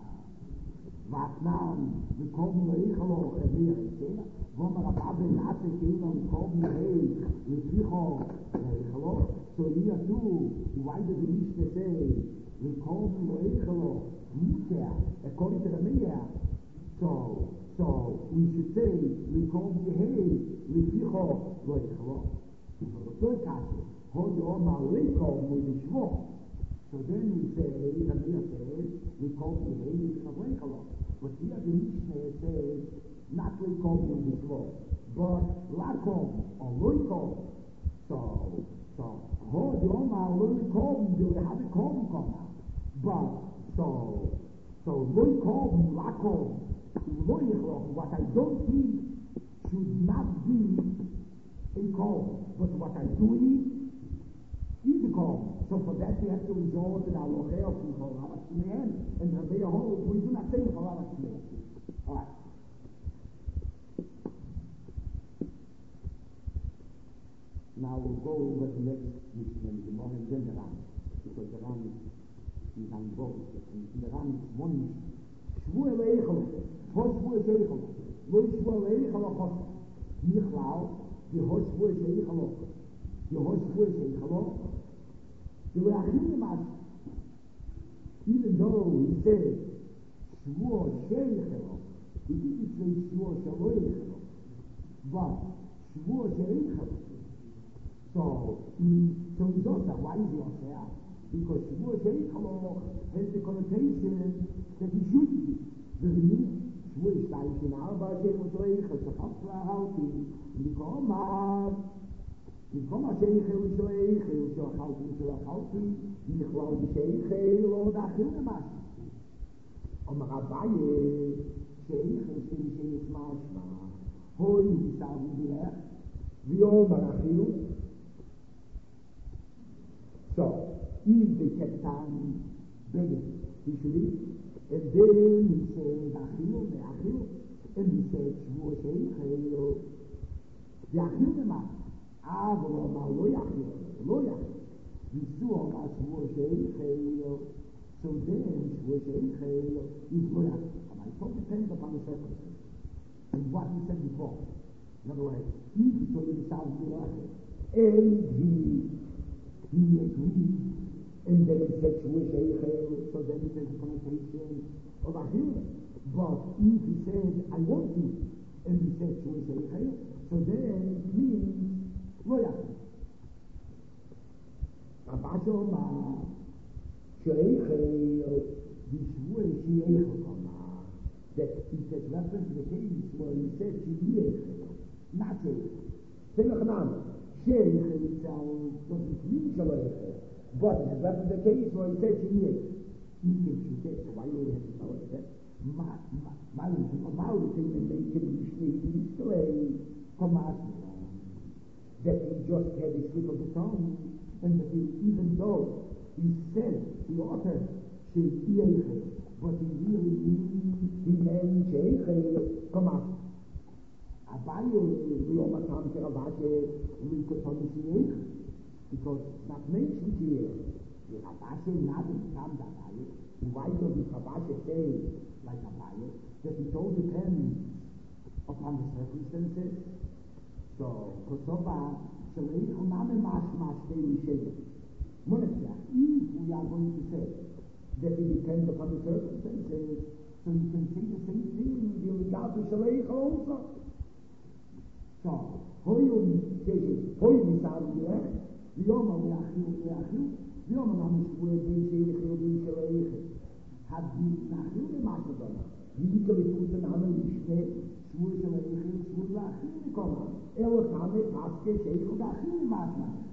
Vatnan, the Korban Leichaloch, and we are saying, when we have been at the king on Korban Leichaloch, so here too, why does the Mishnah say, the Korban Leichaloch Mute, according to the Mayor? So we should say, we call the hay, we ficho, Leichaloch. So the third question, hold on my Leichaloch with the Shvach. So then we say, the Mayor says, we call the hay, we ficho, Leichaloch. But here the Mishnah says, not Leichaloch with the Shvach, but Lakom or Leichaloch. So hold on my Leichaloch, do we have a Korban come out? But, so Leichaloch, Lakom, what I don't eat should not be a korban, but what I do eat is a korban. So for that we have to resort in our lochel from Cholav Shmein, and the Rebbe holds we do not say Cholav Shmein. All right. Now we'll go over the next Mishnah, the Gemara and then the Ram, because the Ram is on both, and the Ram is one Mishnah. Shvur Leichaloch. Hoshvur Sheichaloch, Lo Shvur Leichaloch, Michlau, the Hoshvur Sheichaloch, the Hoshvur Sheichaloch, the Reachim, even though he said Shvur Sheichaloch, he didn't say Shvur Sheichaloch, but Shvur Sheichaloch. So he thought that why is he on there? Because Shvur Sheichaloch has the connotation that he should be. Shvur steigt in Arba, Sheichel Shleich, als er fast verhalten, und ich komme Sheichel Shleich, als er verhalten, und ich glaube Sheichel, oder Achillemas. Und man hat beide Sheichel, Sheichel Maschma, hoi, die sagen wie Omer Achille. So, if they kept on begging, he should eat. And then he said, Achil, and he said, Shmuel Sheikh, the Achil the man, Avro, lo Yachil. Yisur ma Shmuel Sheikh, so then Shmuel Sheikh is lo Yachil. And it all depends upon the circumstances. And what he said before. In other words, he told you the sound of the and he agreed, and then he said Shmuel Sheikh, so then he says the connotation of Achil. But if he says, I want to, and he said Shmuel Sheikh, so then it means lo Yachil. Rabasho ma Sheikh, the Shmuel Sheikh, that it has reference to the case where he said Sheikh, not Sheikh. Sheikh itself doesn't mean Sheikh, but it has reference to the case where he said Sheikh. So why do we have to tell us that? My thing and make him that he just had a slip of the tongue, and that even though he said the author Sheikh, but he really meant Sheikh, come on. Abaye, we almost come to Abaye, we could tell Sheikh, because it's not mentioned here. The Abaye not in Tam Abaye. Why does the Abaye say, like Abaye, that it all depends upon the circumstances? So, Kosova, Sheikh, Name Mashma, Sheikh. Monetary, if we are going to say that it depends upon the circumstances, so you can say the same thing in regard to Sheikh also. So, Hoyum says, Hoyum is out there, the Yoma Leachil, the Yoma Namishway, Sheikh, had the Nachil the Macedona. You can put an Amen Mishne, Shmur Sheikh, Shmur Leachil, come on. Elotame, Paske, Sheikh, Leachil, Macedona.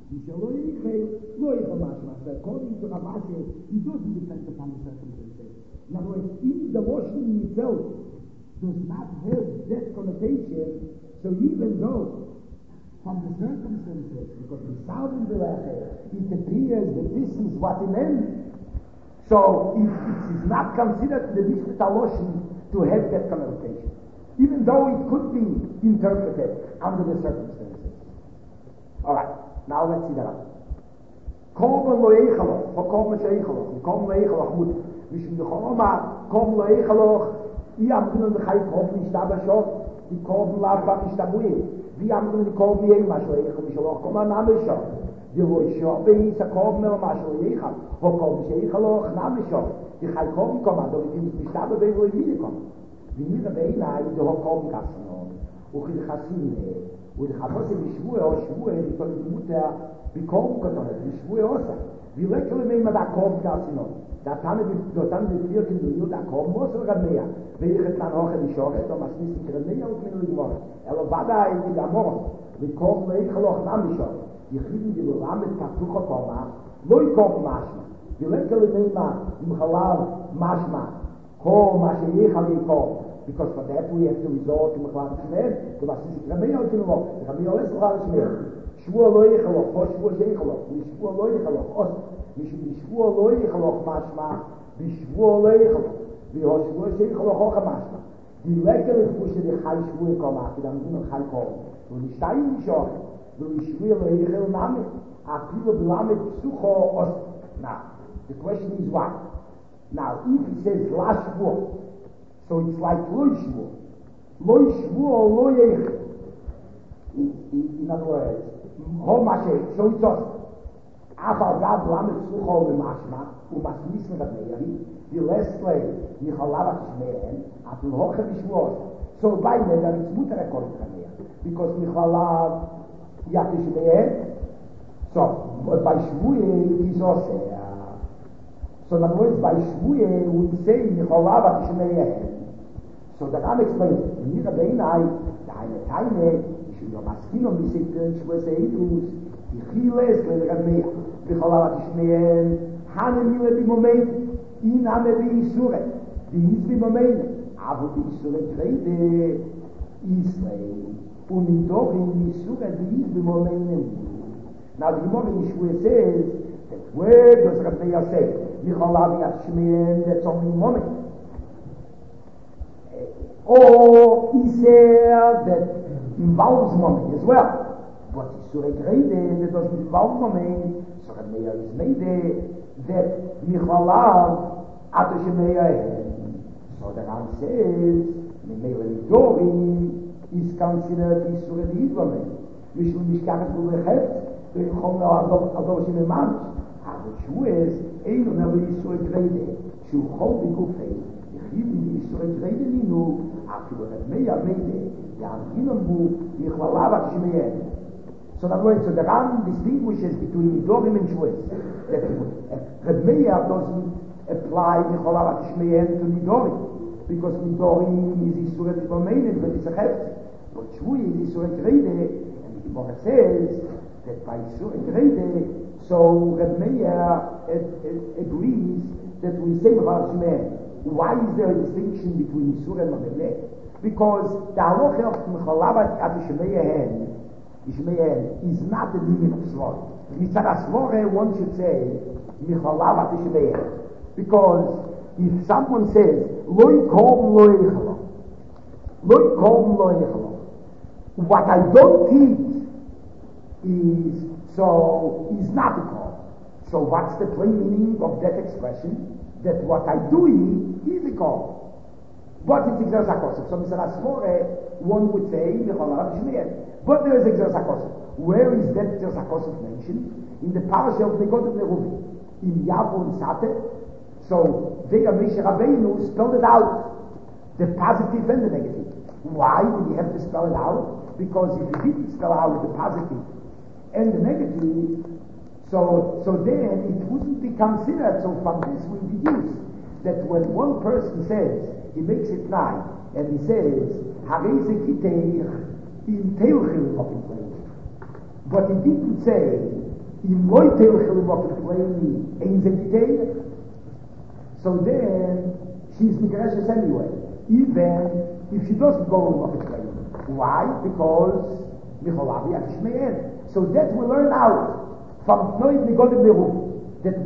According to Rabashe, it doesn't depend upon the circumstances. In other words, if the washing itself does not have that connotation, so even though from the circumstances, because we sound in the it appears that this is what it meant, so it is not considered the Mishpat washing to have that connotation, even though it could be interpreted under the circumstances. All right. Now let's see that. Kom lo eichaloch, kom lo eichaloch, gut. Mishum de Choma, kom lo eichaloch. I am going to have kom nicht aber schon. Die kom lava nicht dabei. Wir haben going to kom wie immer schon eichaloch, kom an aber schon. Die lo schon bei ist kom mehr mal schon eichal. Wo kom eichaloch name schon. Die hay kom da wir nicht dabei bei wo wieder kommen. Wie mir dabei nein, die kom kassen. Und die Hasin und hat die Schwur die soll die Mutter bekommen können die Schwur wie lecker wenn man da kommt das noch da kann die vier Kinder da kommen muss oder mehr wenn ich dann auch die Schorre da was nicht gerade mehr und mir geworden aber war da in der Morgen wir kommen ich noch am schon die kriegen die Rahmen dazu kommen neu kommen machen wie lecker wenn man im Halal machma kommen machen ich habe kommen. Because for that we have to resort to Mechlad Shmer, to Vasis Rabbi Yotinov, Rabbi Yoles Mechlad Shmer, Shvua lo Yechaloch, or Shvua Sheichaloch, Shvua lo Yechaloch, or Shvua lo Yechaloch mashma, Shvua lo Yechaloch, Shvua Sheichaloch hocha mashma. Die lekkere Fusche die Chai Shvua kommen, die dann nur Chai kommen. Und die Steine schon, die Shvua lo Yechel Name, Apilo Blame Psucho Ost. Now, the question is what? Now, if it says La Shvua, so it's like Lo Shvu or Lo Yech. In other words, Ho Mashe, so it's us. Afal Gab Lamed Sucho Lemashma, Umas Misme dat Meiri, die Lesle, Michalavat Shmeren, Atul Hoche Mishvos. So by that it's Mutter according to me. Because Michalav Yat Shmeren, so by Shvuye it is Oseh. So in other words, by Shvuye we say Michalavat Shmeren. So that I'm explaining, in Mira Beinai, the Heine, ich will Maskino Misikten, Shweseidus, die Chiles, Lerabnea, Bichalavat Shmeen, Hane Mile Bimomen, Iname Bisure, die ist Bimomen, aber die Isure Trede, Israel, und in Dorin Isure, die ist Bimomen. Now the Gemara in Shue says That where does Reb Meir say, Michal Aviyat Shmeim, that's only money? Or he said that involves money as well. But Isurei Greide, that doesn't involve money. So Reb Meir is made that Michal Aviyat Shmeim. So the Ram says, Meir Lidori is considered Isurei Idvamei. Mishum Mishkachet Gulecheft, V'chom Ador Shemei Manch. Aber Shues, Eino Never Isurei Greide, Shu Chol B'Gufei, Yechivim Isurei Greide Ninu, Afilu Reb Meir Meide, Ya'amkinam Bu, Yichlalav Shmeim. So in other words, so the Ram distinguishes between Nidorim and Shues. That Reb Meir doesn't apply Yichlalav Shmeim to Nidorim, because Nidorim is Isurei Idvamei, but it's a Cheft. But Shui is Isurei Greide, Gemara says that by Isurei Greide, so Reb Meir agrees that we say about Shmeim. Why is there a distinction between Isurei and Mamele? Because the halacha of Mechalavat at Shmeim is not the meaning of Svore. Mitzad Svore, one should say Mechalavat Shmeim, because if someone says Loi Kom Loi Echalo, Loi Kom Loi Echalo, what I don't eat is not a call. So what's the plain meaning of that expression? That what I do eat is a call. But it's Exeras HaKosov. So Mr. Asmore, one would say, but there is Exeras HaKosov. Where is that Exeras HaKosov mentioned? In the parasha of Negod and Neruvim. In Yavu and Sate. So there Moshe Rabbeinu spelled it out. The positive and the negative. Why did he have to spell it out? Because if he didn't spell out the positive and the negative, so then it wouldn't be considered. So from this we deduce that when one person says, he makes it nine, and he says, but he didn't say, so then she's Migrashis anyway, even if she doesn't go in why? Because so that we learn out from Noid Nigodim Neru that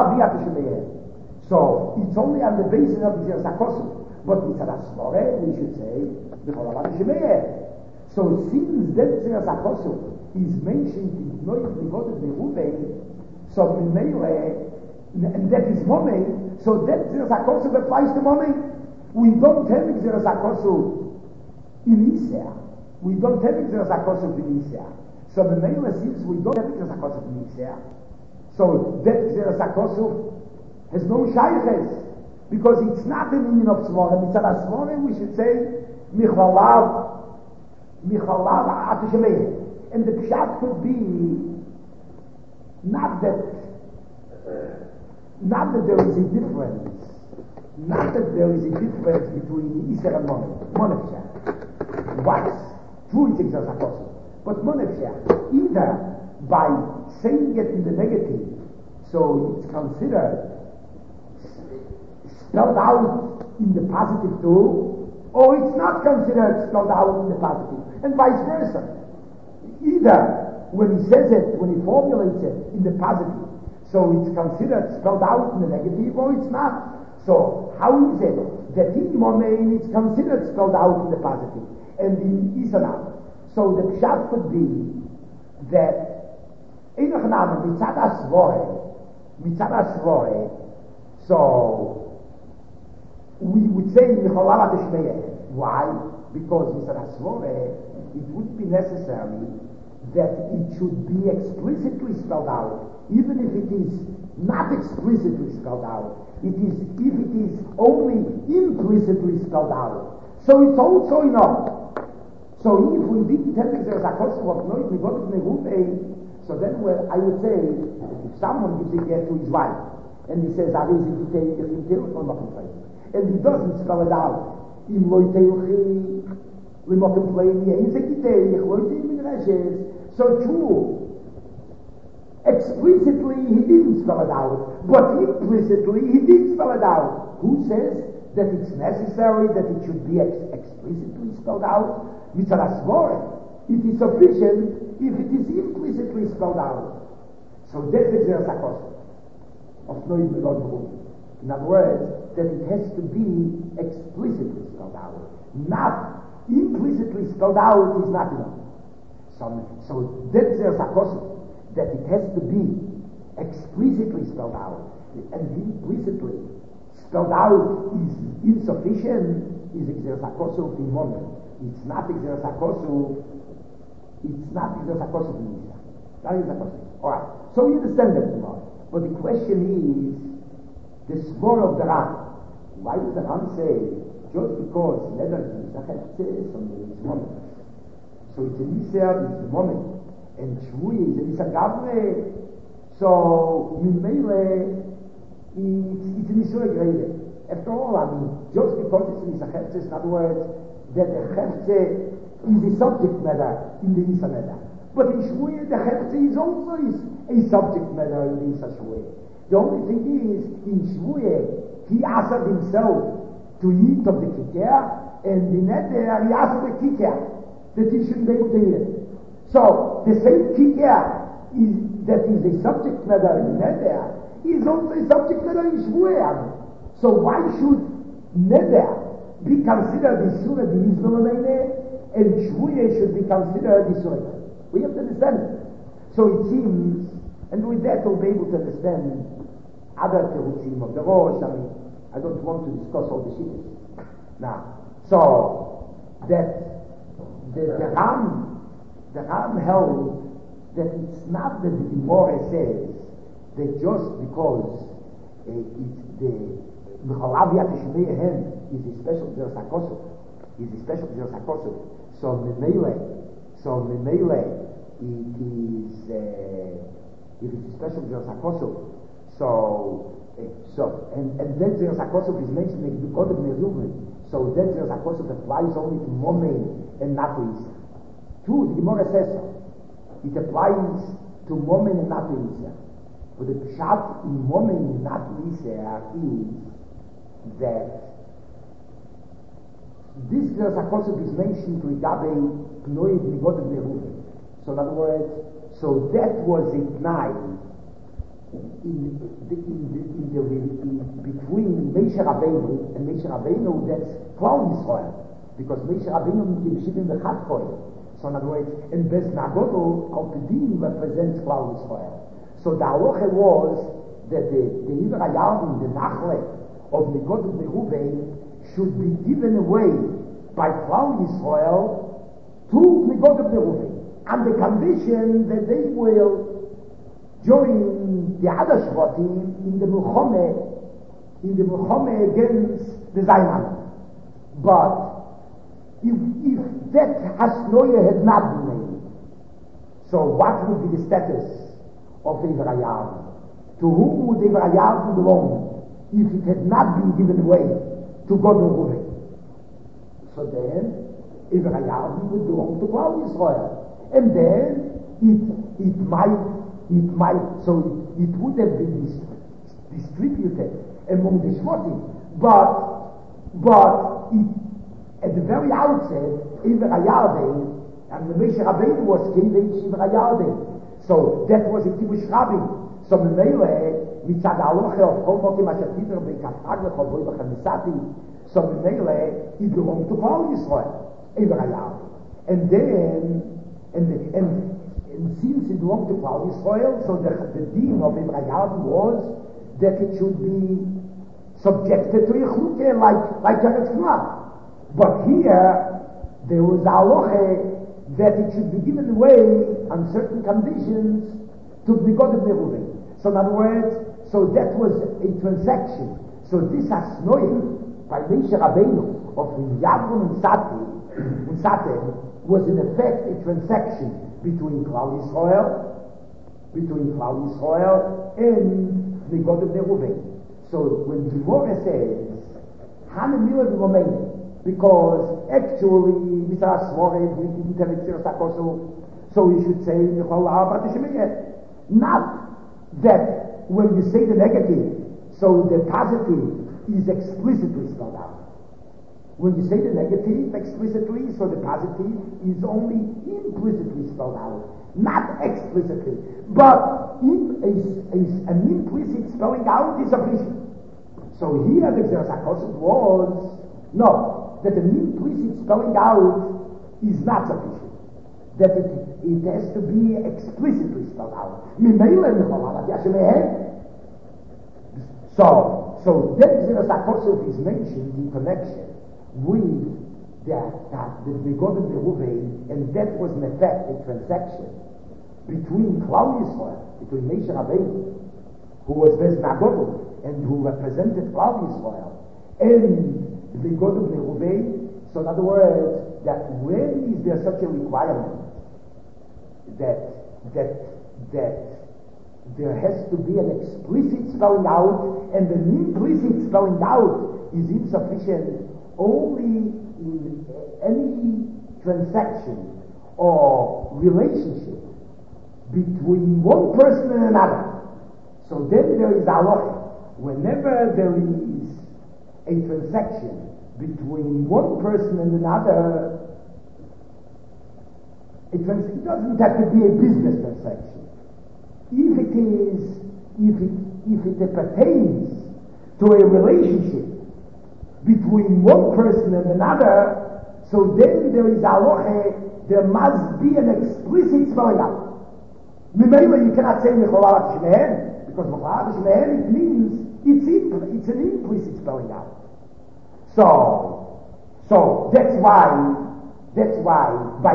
so it's only on the basis of the Zakosu. But Mitzad Asmore, we should say so since that Zakosu is mentioned in Noid Nigodim Neru, so and that is Momei, so that Zakosu applies to Momei. We don't have Exeras HaKosov in Isra. We don't have Exeras HaKosov in Isra. So the Mela says we don't have Exeras HaKosov in Isra. So that Exeras HaKosov has no shayches, because it's not the meaning of Svore. Mitzad Svore, we should say Michalav Atishemei. And the pshat could be not that there is a difference. Not that there is a difference between Isser and Monefshah. What's true is Exeras HaKosov. But Monefshah, either by saying it in the negative, so it's considered spelled out in the positive too, or it's not considered spelled out in the positive, and vice versa. Either when he says it, when he formulates it in the positive, so it's considered spelled out in the negative, or it's not. So, how is it that in Momein it's considered spelled out in the positive, and in Isana? So the pshat could be that Mitzad Asvore, so we would say Michalav Adeshmeyeh. Why? Because Mitzad Asvore, it would be necessary that it should be explicitly spelled out, even if it is not explicitly spelled out. If it is only implicitly spelled out. So it's also enough. So if we didn't have Exeras HaKosov of Noid Nigodim Neru, so then I would say, if someone gives a get to his wife, and he says, and he doesn't spell it out, so true. Explicitly, he didn't spell it out, but implicitly, he did spell it out. Who says that it's necessary that it should be explicitly spelled out? Mitzad Asvore. It is sufficient if it is implicitly spelled out. So that's Exeras HaKosov of Noid Melod Beruch. In other words, that it has to be explicitly spelled out. Not implicitly spelled out is not enough. So that's Exeras HaKosov, that it has to be explicitly spelled out. And implicitly spelled out is insufficient, is Exeras HaKosov in moment. It's not Exeras HaKosov. It's not Exeras HaKosov in Nisa. Not Exeras HaKosov. Alright, so we understand that now. But the question is, the swore of the Ram. Why does the Ram say, just because Neder is a Heftzeh, so it's moment. So it's a Nisa, it's the moment. And Shvuy is a Nisa Gavre, so Mimele, it's a Nisa Greile. After all, I mean, just because it's a Nisa Heftzeh, in other words, that the Heftzeh is the subject matter in the Nisa Neder. But in Shvuy, the Heftzeh is also a subject matter in the Nisa Shvuy. The only thing is, in Shvuy, he asked himself to eat of the Kikar, and in Neder, he asked the Kikar, that he shouldn't be able to eat it. So, the same Kikar that is a subject matter in Neder, is also a subject matter in Shvuy. So why should Neder be considered the Surah the Israel and Shvuy should be considered the Surah? We have to understand it. So it seems, and with that we'll be able to understand other terutzim of the Rosh. I mean, I don't want to discuss all the shittas now. So that the Ram held that it's not that the Gemara says that just because it's the Mechalav Yatishmeihem is a special Exeras HaKosov, so Memele, it is if it's a special Exeras HaKosov, and that Exeras HaKosov is mentioned in the God of Meruvin, so that Exeras HaKosov applies only to Momen and not to Isa. True, the Gemara says so. It applies to Momen and not to Isa. But the Pshat in Momen and not to Isa is that this Exeras HaKosov is mentioned to Igabe Pnoid Migod of Meruvin. So in other words, so that was a Tnai between Moshe Rabbeinu and Moshe Rabbeinu, that's Klal Yisrael, because Moshe Rabbeinu gives Shivim V'Chat Kohen. So in other words, and Bez Nagodo Al Pedim represents Klal Yisrael. So the halacha was that the Iver HaYarden, the Nachle of Migod of Meruvin, should be given away by Klal Yisrael to Migod of Meruvin, on the condition that they will join the other Shvatim in the Milchome against the Zayman. But if that Hasnoya had not been made, so what would be the status of Iver HaYarden? To whom would Iver HaYarden belong if it had not been given away to God of Reuven? So then Iver HaYarden would belong to Klal Yisrael, and then it would have been distributed among the Shvatim, but at the very outset, Iver HaYarden, and the Moshe Rabbeinu was given Iver HaYarden, so that was a Kibush Rabbi. So Memele, mitzad halacha of Kol Mokim Asher Tiver Beikafag V'Chavoi V'Chamisati, so Memele, it belonged to Klal Yisrael, Iver HaYarden, and since it belonged to Klal Yisrael, so the deen of Iver HaYarden was that it should be subjected to Yechuke like Eretz Knaf. But here, there was a halacha that it should be given away on certain conditions to the God of Meruvin. So in other words, so that was a transaction. So this Hasnoim by Moshe Rabbeinu of Yavrum and Satem was in effect a transaction between Klal Yisrael and the God of Meruvin. So when the Gemara says Hanamila V'Romein, because actually Mr. Svorev, we didn't have Exeras HaKosov, so we should say not that when you say the negative, so the positive is explicitly spelled out. When you say the negative explicitly, so the positive is only implicitly spelled out. Not explicitly. But an implicit spelling out is sufficient. So here the Xeris HaKosov was, no, that an implicit spelling out is not sufficient. That it has to be explicitly spelled out. So that Xeris HaKosov is mentioned in connection with the Begod of Reuven, and that was in effect a transaction between Klal Yisrael, between Moshe Rabbeinu, who was Bez Nagod, and who represented Klal Yisrael, and the Begod of Reuven. So in other words, that when is there such a requirement that there has to be an explicit spelling out, and an implicit spelling out is insufficient only in any transaction or relationship between one person and another. So then there is halacha. Whenever there is a transaction between one person and another, it doesn't have to be a business transaction. If it pertains to a relationship between one person and another, so then there is halacha, there must be an explicit spelling out. Memela, you cannot say Mecholat Shmehen, because Mecholat Shmehen, it means it's an implicit spelling out. So that's why by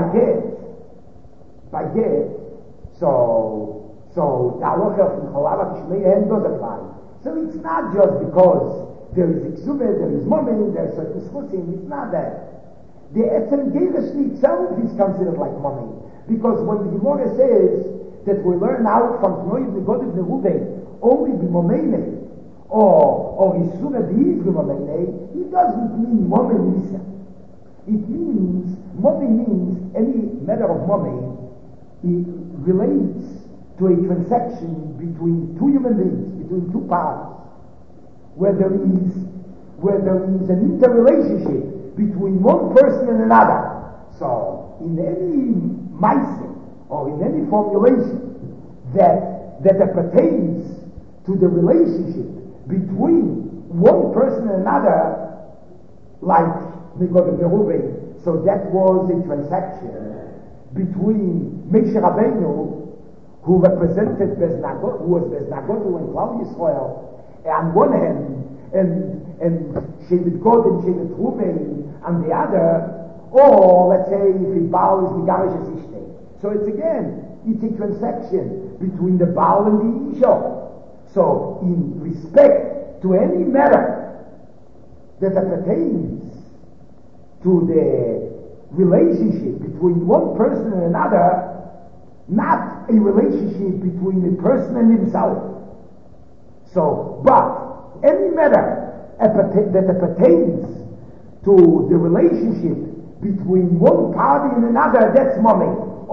get, so the halacha of Mecholat Shmehen does apply. So it's not just because there is Iksuve, there is Momen, there is certain Schusim, it's not that. The Etzem Gereshni itself is considered like Momen, because when the Gemara says that we learn out from Tnoiv Begod of Reuven only b'Momene or Isuve b'Iz b'Momene, it doesn't mean Momen Nisa. It means, Momen means any matter of Momen, it relates to a transaction between two human beings, between two parties, where there is an interrelationship between one person and another. So in any ma'aseh or in any formulation that pertains to the relationship between one person and another, like Begod of Reuven, so that was a transaction between Moshe Rabbeinu, who represented Bez Nagod, who was Bez Nagod and Klal Yisrael, on one hand, and Shevet God and Shevet Reuven on the other, or let's say if the Baal is Megarish as Ishtay. So it's a transaction between the Baal and the Isha. So in respect to any matter that pertains to the relationship between one person and another, not a relationship between a person and himself. So, but any matter that pertains to the relationship between one party and another, that's Momen,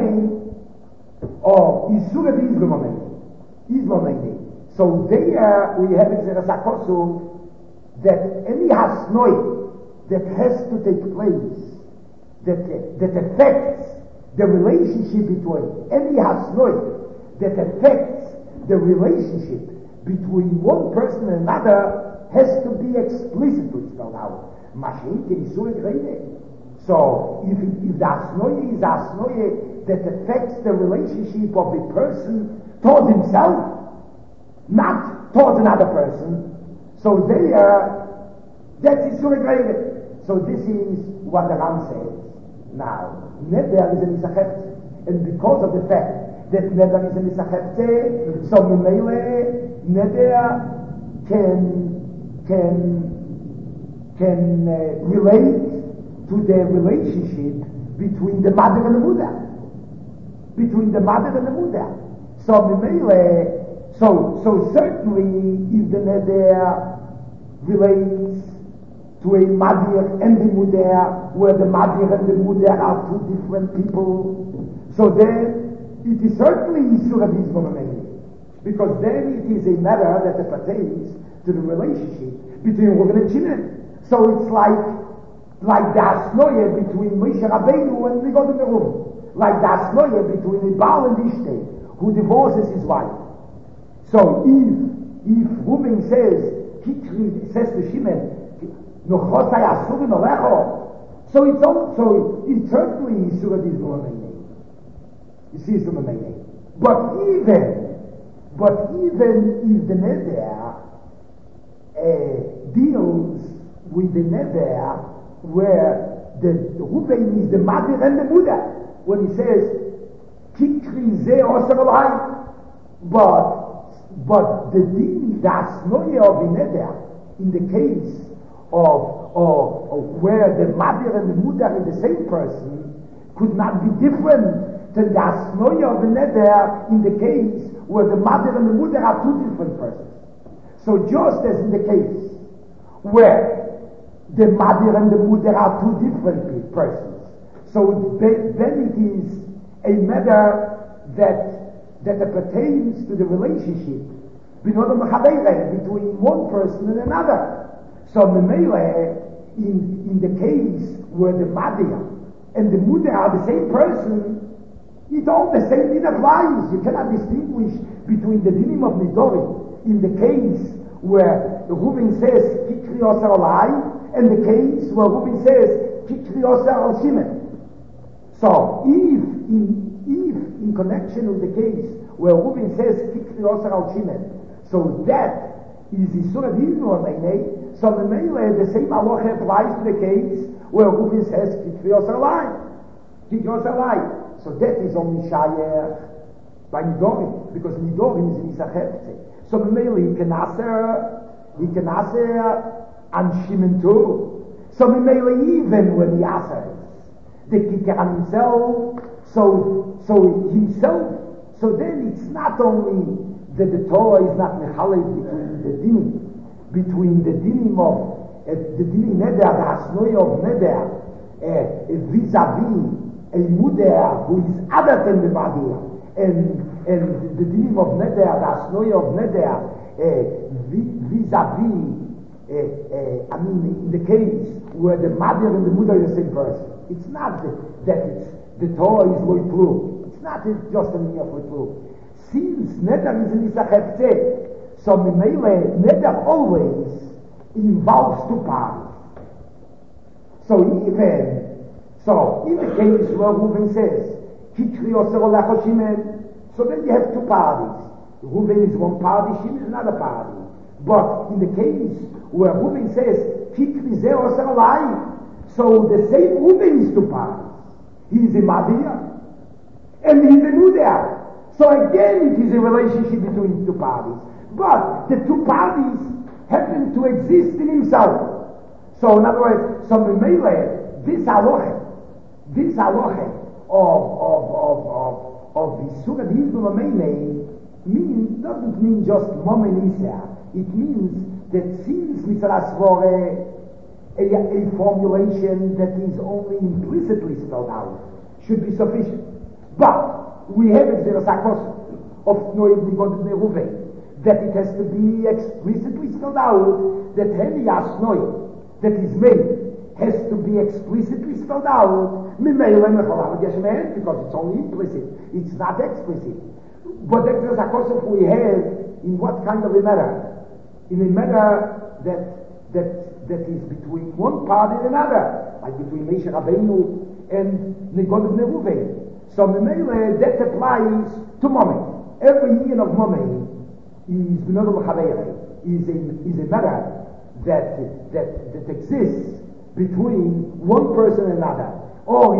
or Isura is Momen. So there we have in Xeris HaKosov that any hasnoi that has to take place, that affects the relationship between any hasnoi that affects the relationship between one person and another has to be explicitly spelled out. So if the asnoye is asnoye that affects the relationship of a person towards himself, not towards another person, so that's Isur Greide. So this is what the Ram says. Now, Neder is an Isachepte, and because of the fact that Neder is an Isachepte, so Memele Neder can relate to the relationship between the mother and the Muda. So Memele, so certainly if the Neder relates to a Madir and the Muder, where the Madir and the Muder are two different people, so then it is certainly Yisur Aviz Gomamei, because then it is a matter that pertains to the relationship between Reuven and Shimon. So it's like the Asnoye between Moshe Rabbeinu and Begod of Reuven. like the asnoya between the Baal and Ishte, who divorces his wife. So if Reuben says, Kitri says to Shimon, Nochosai Asurin Olecho, so it's certainly Yisur Adizul Ameine. You see Yisur Ameine. But even if the Neder deals with the Neder where the Reuben is the mother and the Buddha, when he says, Kitri Ze Osar Olai, but the din, the asnoya of the Neder, in the case of where the mother and the mother are the same person, could not be different than the asnoya of the Neder in the case where the mother and the mother are two different persons. So just as in the case where the mother and the mother are two different persons, so then it is a matter that pertains to the relationship between one person and another. So in the case where the mother and the mother are the same person, it all the same din applies. You cannot distinguish between the dinim of Nidorim in the case where Reuben says Kikri Osar Olai and the case where Reuben says Kikri Osar Al Shimon. So if in connection with the case where Reuben says Kikri Osar Al Shimon, so that is Yisur Adizul Ameine, so the same halacha applies to the case where Reuben says Kikri Osar Olai. Kikri Osar Olai. So that is only Shayach by Nidorim, because Nidorim is in Isachefze. So he can answer on Shimon too. So even when he answers the kicker on himself, so himself, so then it's not only that the Torah is not mechalek between the dinim of the dinim neder, the hasnoya of neder, vis-a-vis a muder who is other than the badia, and the dinim of neder, the hasnoya of neder, vis-a-vis in the case where the mother and the mother are the same person. It's not that it's the Torah is loy plug. It's not just a meaning of loy plug. Since neder is in Isachefze, so neder always involves two parties. So in the case where Reuben says Kikri Osar Olecho Shimon, so then you have two parties. Reuben is one party, Shimon is another party. But in the case where Reuben says Kikri Ze Osar Olai, so the same Reuben is two parties. He is a Madia and he is a Mudia. So again it is a relationship between two parties. But the two parties happen to exist in himself. So in other words, so this halacha of Yisur Adizul Ameine doesn't mean just Momen Isah. It means that since Mitzvah Svore, a formulation that is only implicitly spelled out should be sufficient. But we have a Zeras of Noid Nigodin Reuven that it has to be explicitly spelled out, that Heli Asnoi that is made has to be explicitly spelled out, because it's only implicit, it's not explicit. But the Zeras we have in what kind of a matter? In a matter that is between one party and another, like between Moshe Rabbeinu and Nigod of Reuven. So that applies to Momen. Every year of Momen is is a matter that exists between one person and another, or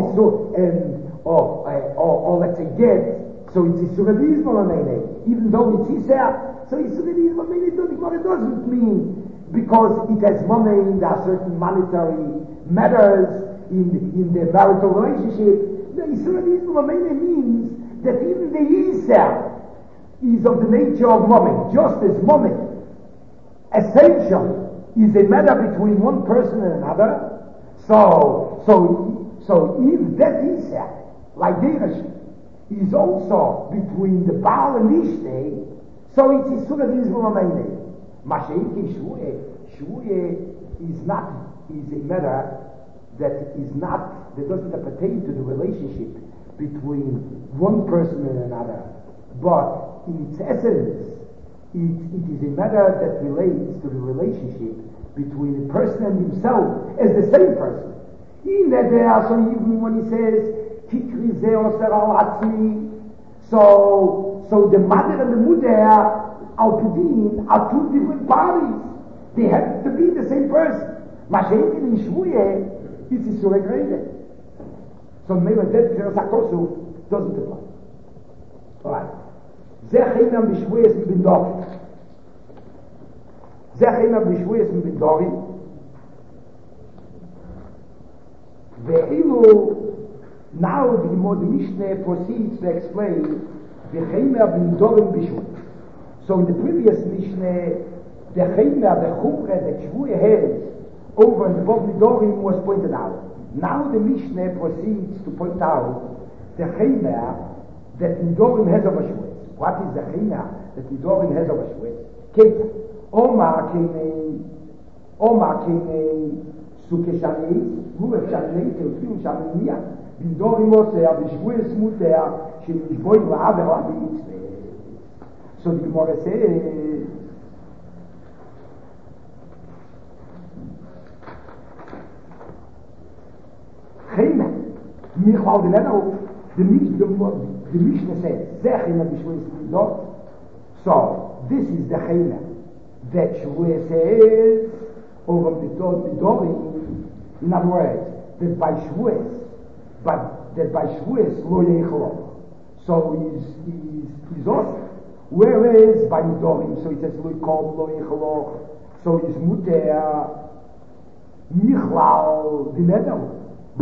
let's say get. So it's Yisur Adizul Ameine, even though it's Isah. So Yisur Adizul Ameine doesn't mean because it has money, there are certain monetary matters in the marital relationship. The Yisur Adizul Ameine means that even the Isah is of the nature of moment, just as moment essential is a matter between one person and another. So if that Isah, like Derash, is also between the Baal and Ishte, so it's Yisur Adizul Ameine. Mashiach Shvuye is a matter that doesn't pertain to the relationship between one person and another, but in its essence, it is a matter that relates to the relationship between a person and himself as the same person. In that there, so even when he says, Kikri zeo seral atzmi, so the mother and the mother, Al-Pidin, are two different parties. They have to be the same person. Mashenkin in Shvuye, it's Yisur Greide. So maybe that Sakosu doesn't apply. Alright. Zechinam b'Shvuyes m'bindori. Zechinam b'Shvuyes m'bindori. Ve'ilu, now the Mishnah proceeds to explain Zechinam b'Mindorim b'Shvuyes. So in the previous Mishnah, the Chaymer, the Chumre that Shvuye has over and above Midorim was pointed out. Now the Mishnah proceeds to point out the Chaymer that Midorim has over Shvuye. What is the Chaymer that Midorim has over Shvuye? Keta. Omar kene suke shanei, ruef shanei, teufim shanei, Midorim osea, v'Shvuye smutea, shenishboi la'aver la'mitzveh. So the Gemara says, Chaymer, Michal the Mishnah says, Zechina b'Shvuye Midor. So this is the Chaymer that Shvuye says over Midorim. In other words, that by Shvuye lo yeichlo. So he's awesome. Whereas by Midorim, so it says lo yikol lo yeichlo. So he's muter Michlal dinedel.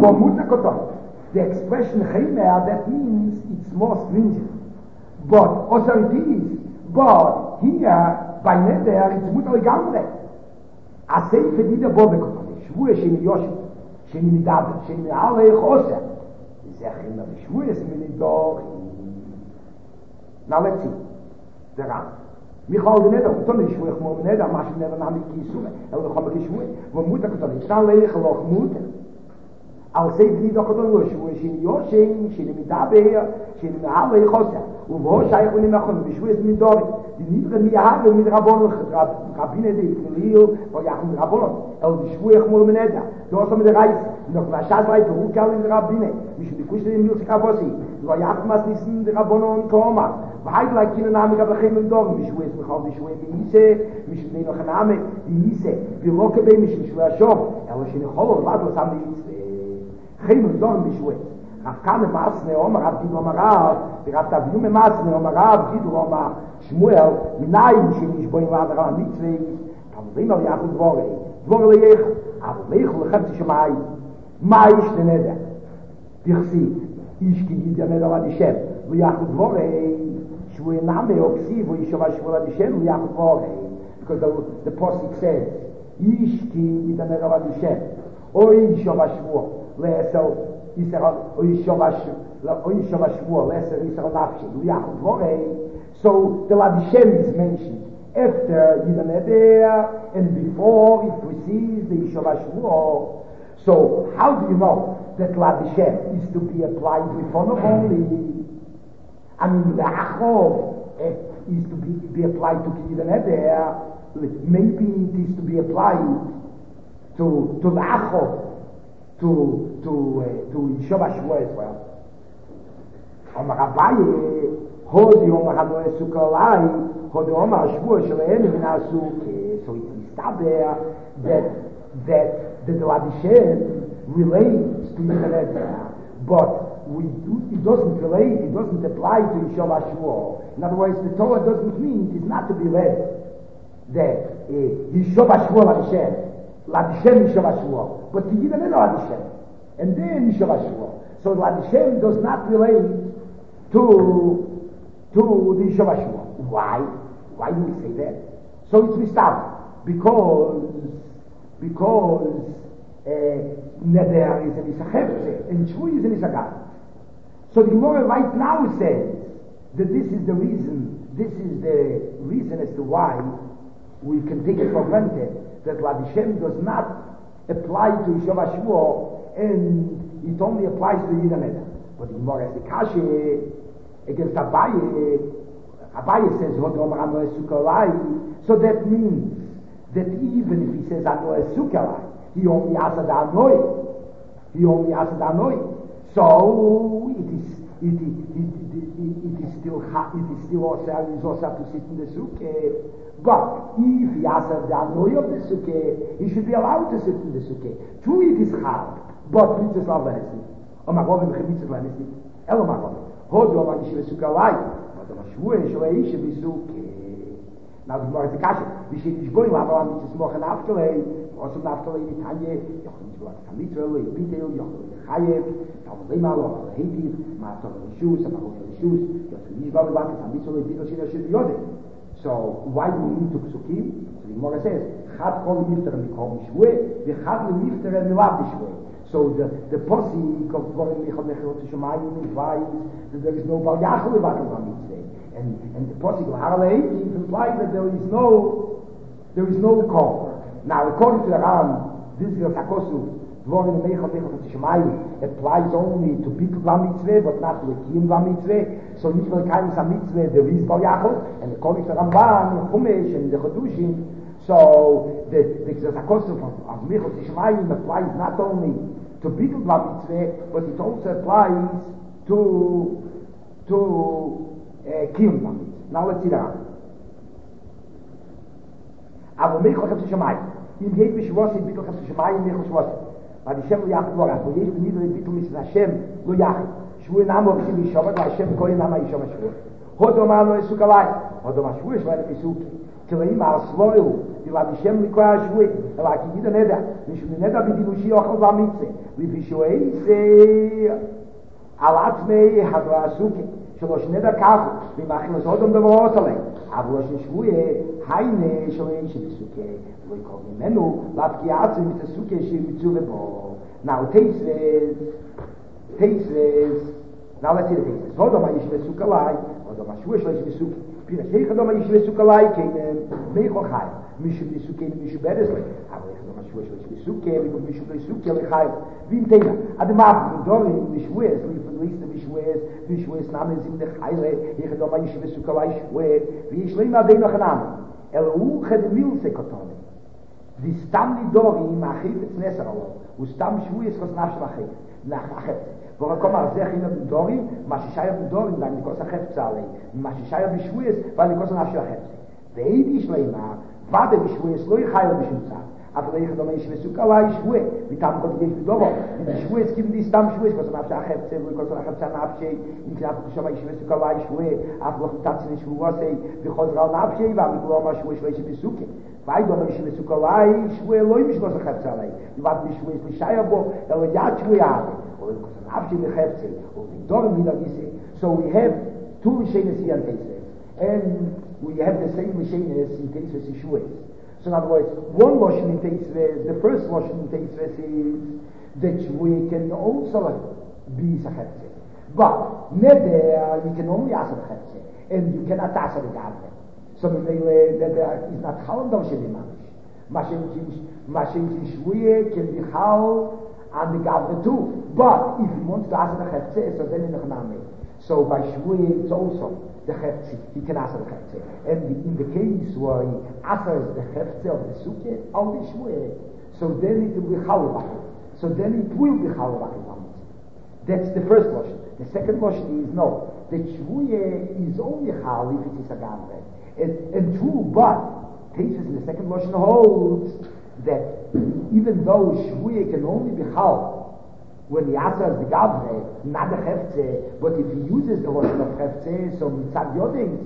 The expression Chaymer, that means it's more stringent. But also it is. But here, by Neder, it's muter legamre. Asei fedida bobekotan. Shvuye sheni yoshim. Sheni midaber. Sheni me'alei choser. Zechina b'Shvuye Midor. Now let's see. The Ram. Michal dinedel. Kotan Shvuye chmo dinedel. Mash dinedel namik kisure. El lechom b'Shvuye. V'muter kotan. It's not leichloch muter. I'll say the Dokoton Rosh, Shin Yoshin, Shin Midabe, Shin Mahalay Chosa, Uvo Shaykh Unimachon, Bishwis Midori, the Nidra Miyahab, Midrabon, Rabine de Filio, or Yachim Rabon, El Bishwech Mulmeneda, those of the Rice, Noklashad Rai, Rukal in the Rabine, we should be questioned in Music Abosi, Loyatmas Nissen, the Rabonon Toma, Vahid like Kinanamic of a Chemim Dog, Bishwis, Michal Bishwe Mise, Mishne Nochaname, Mise, Vilokabe, Mishim Shvashov, Eloshin Holo, Vados Amni. Chaymer Dorn b'Shvuye. Rav Kame Masne Omar Rav Gidol Omar Rav, Rav Taviyu Masne Omar Rav Gidol Omar Shmuel Minayim Shenishboim V'Adar HaMitzvah Tavlim Al Yachud Dvorei Leich Al Leich Lechem Tishamai Ma'ish Teneder Tichsi Ish Ki Yid Yaneder Adishem L'Yachud Dvorei Shvuye Name Oksiv V'Yishova Shvuye Adishem L'Yachud Dvorei, because the Posik says Ish Ki Yid Yaneder Adishem Oy Yishova Shvuye Lesel Yisrael Oyishovash Shvuah Lesel Yisrael Nafshi L'Yachud Dvorei. So the Ladishem is mentioned after Yidan Eder and before it precedes the Yishovash Shvuah. So how do you know that Ladishem is to be applied with honor only? I mean L'Achov is to be applied to Yidan Eder. Maybe it is to be applied to L'Achov, to Yishova Shvuah as well. Omar Abaye, Hodi Omar Hanoe Sukalai, Hodi Omar Shvuah Shaleim Minasu. So it is there that the Ladishem relates to Yisrael, but it doesn't relate, it doesn't apply to Yishova Shvuah. In other words, the Torah doesn't mean it is not to be read that Yishova Shvuah Ladishem. Ladishem Yishova Shvuah, but Yidam is Ladishem, and then Yishova Shvuah. So Ladishem does not relate to the Yishova Shvuah. Why? Why do we say that? So it's Mistav, because Neder is an Isachevse and Shvuah is an Isagat. So the Gemara right now says that this is the reason as to why we can take it for granted that Ladishem does not apply to Yishova Shvuah and it only applies to Yidan Eder. But the more as the Kashi against Abaye, Abaye says, Hodomar Ano Sukalai. So that means that even if he says Ano Sukalai, he only asks the Anoi. He only asks the Anoi. So it is still also to sit in the sukkah. But if he asks the Anoi of the sukkah, he should be allowed to sit in the sukkah. True, it is hard, but mitzvahs love lenesni. Omagov mitzvahs lenesni. Elo magov. Hodu omag yishiv sukkah lai. But omashvu shlo yishiv sukkah. Now the more is the kasha. We should be going lava mitzvahs mochen afterlay. Also afterlay mitanye. Yochim tzvah mitzvah lo yipitel. Yochim chayev. Tam lema lo heitiv. Maator l'shus. Amachol l'shus. Yochim yishbal l'bak. Tam mitzvah lo yipitel shina shir yode. So why do we need to psukim? So the Gemara says, "Chad kol mifter mikol mishvue, v'chad mifter milav mishvue." So the posik of Dvorim Michal Mechilot Shemayim implies that there is no Bal Yachol Levakel HaMitzvah, and the posik of Haralei implies that there is no call. Now, according to the Ram, this is Takosu. Dvorim Michal Mechilot Shemayim applies only to Bittul HaMitzvah, but not to a Kiyum HaMitzvah. So nicht weil kein Mitzvah there is Bal Yachol, and according to the Ramban, in Chumash, and the Chodushim, so the Takosu of Michal Shemayim applies not only to Bittul HaMitzvah, but it also applies to Kiyum HaMitzvah. Now let's see that. Aber Michal Shemayim, im geht Bishvos in Bittul Shemayim, Michal Shvos. Weil die Shem lo yachid vorah, wo jesh benidre Bittul Mitzvah Hashem lo yachid. Shvui namo v'sim yishovet, la Hashem koi nama yishom ha-shvui. Hodo ma no esukalai, hodo ma shvui shvui esuki. Kileim ha-asloilu, v'la Hashem likoi ha-shvui, ela ki-gida neda, mishum neda b'dinushi ochel v'amitzvah, v'vishuei se al-atzmei hado ha-asuki, shalosh neda kafu, v'machil es hodom devorot alei, avlo shvui hayne shalosh esuki, v'likol v'menu, latki atzim mit esuki shir mitzuve bo. Now Teisves, now let's see the Teisves. Hodom ha-yishve sukalai, hodom ha-shvui shalosh esuki. Pira sheikh hodom ha-yishve sukalai, keinem meichol chayim. Mishum nisukein mishum bereslei. Aber ich hodom ha-shvui shalosh esuki, vikum mishum nisuki lechayim. Vim teina. Ademab, v'dorim, mishvues, v'liste mishvues, namen zim lechayle, ich hodom ha-yishve sukalai shvui, v'yishleim adei noch namen. Elu ched milse kotone. V'stam lidorim, achifetz neser alo, וסתם שבוי יש כוס נפש לחי, לחפץ. ורקום הרזך הנה בדורים, מה ששאיה בדורים, ואני כוס החפץ עלי, מה ששאיה בשבוי יש, ואני כוס נפש לחפץ. ואידי שלמה, ודא בשבוי יש לא יחייל בשמצה, אבל איך דומה יש וסוק עלי שבוי, ותם כות יש בדובו, ובשבוי יש כמדי סתם שבוי יש כוס נפש לחפץ, וכוס לחפץ נפשי, נקלט כשמה יש וסוק עלי שבוי, אף לא תצין שבוי עושה, וחוזר על נפשי, והמגלום השבוי יש בסוקי. Why don't we shve sukalai shwe loy mishlos khatsalai vat mishwe shayabo el yat shwe ave or after the khatse or the dorm gise. So we have two mishenes here in Teisves, and we have the same mishenes in Teisves shwe. So in other words, one lotion in Teisves, the first lotion in Teisves is that shwe can also be khatse, but neder you can only ask khatse, and you cannot ask the garden. So that is not Chalom Dom Sheli Mamish. Mashin Shvuye can be Chal and the Gavre too. But if he wants to ask the Chefze, so then in the Chname. So by Shvuye it's also the Chefze. He can ask the Chefze. And in the case where he asks the Chefze of the Sukkah, on the Shvuye, so then it will be Chal. So then it will be Chal. That's the first lotion. The second lotion is no. The Shvuye is only Chal if it is a Gavre. And true, but Teisves in the second Lashon holds that even though Shvuye can only be Chal when he answers the Gavre, not the Chefze, but if he uses the Lashon of Chefze, so Mitzad Yodeis,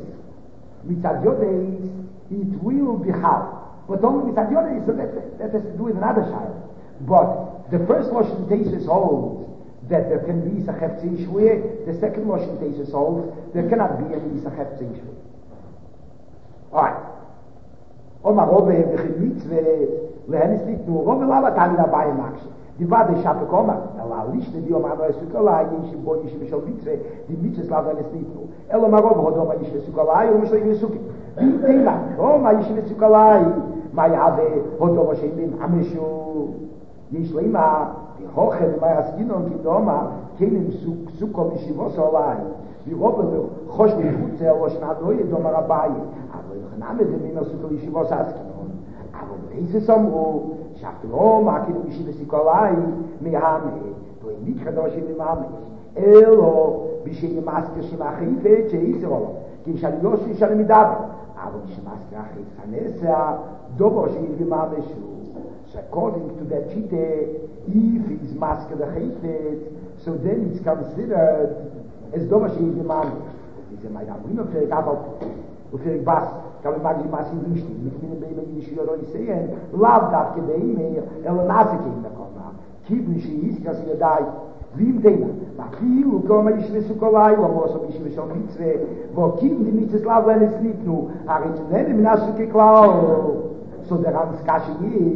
it will be Chal. But only Mitzad Yodeis, so that has to do with another child. But the first Lashon Teisves holds that there can be Isa Chefze in Shvuye, the second Lashon Teisves holds there cannot be any Isa Chefze in Shvuye. Alright. Oma Rove v'chid mitzvah lehenis litnu Rove lava tani dabei makshi. Die Vade Shape Koma, Ela Lishne di Oma Noe Sukalai, Yishim Bo Yishim Shal Mitzvah, die Mitzvahs lava lehenis litnu. Ela Rove Hodoma Yishim Sukalai, Oma Shal Yishim Suki. Tema, Oma Yishim Sukalai, Ma Yave Hodoma Shemim Ameshu. Yish Leima, die Hoche, die Maraskinon, die Doma, keinem Sukkot, Yeshivos, Olai. Wir roben doch, Chosh, die Chutze, Eloshna, Neue, Doma, Rabbi. Aber ich nehme dem immer Sukkot, Yeshivos, Askinon. Aber dieses Amru, schafft Roma, keinem Yeshivos, Olai, Mehame, du in Mikra, Dosh, in Mehame. Elo, בשביל מאסקר שמאחיפת שישראל כי שלוש של מדבר אבל שמאסקר אחי חנסה דובו שיל מממשו according to that chite if is masker the chayfet so then it's considered as dobo sheil mamsh diese mein amino für gabel und für bas kann man mal masin nicht mit mir bei mir die schüler und sehen lab da gebei mir nasike in der komma kiben sie ist dass ihr da Vim Dena, Machiu, Koma Yishvesu Kolai, Wamoso Yishveshon Mitzve, wo kippen die Mitzeslav, wenn es nicht nur, Aritzunene, Minasuke Klau. So der Ranskashi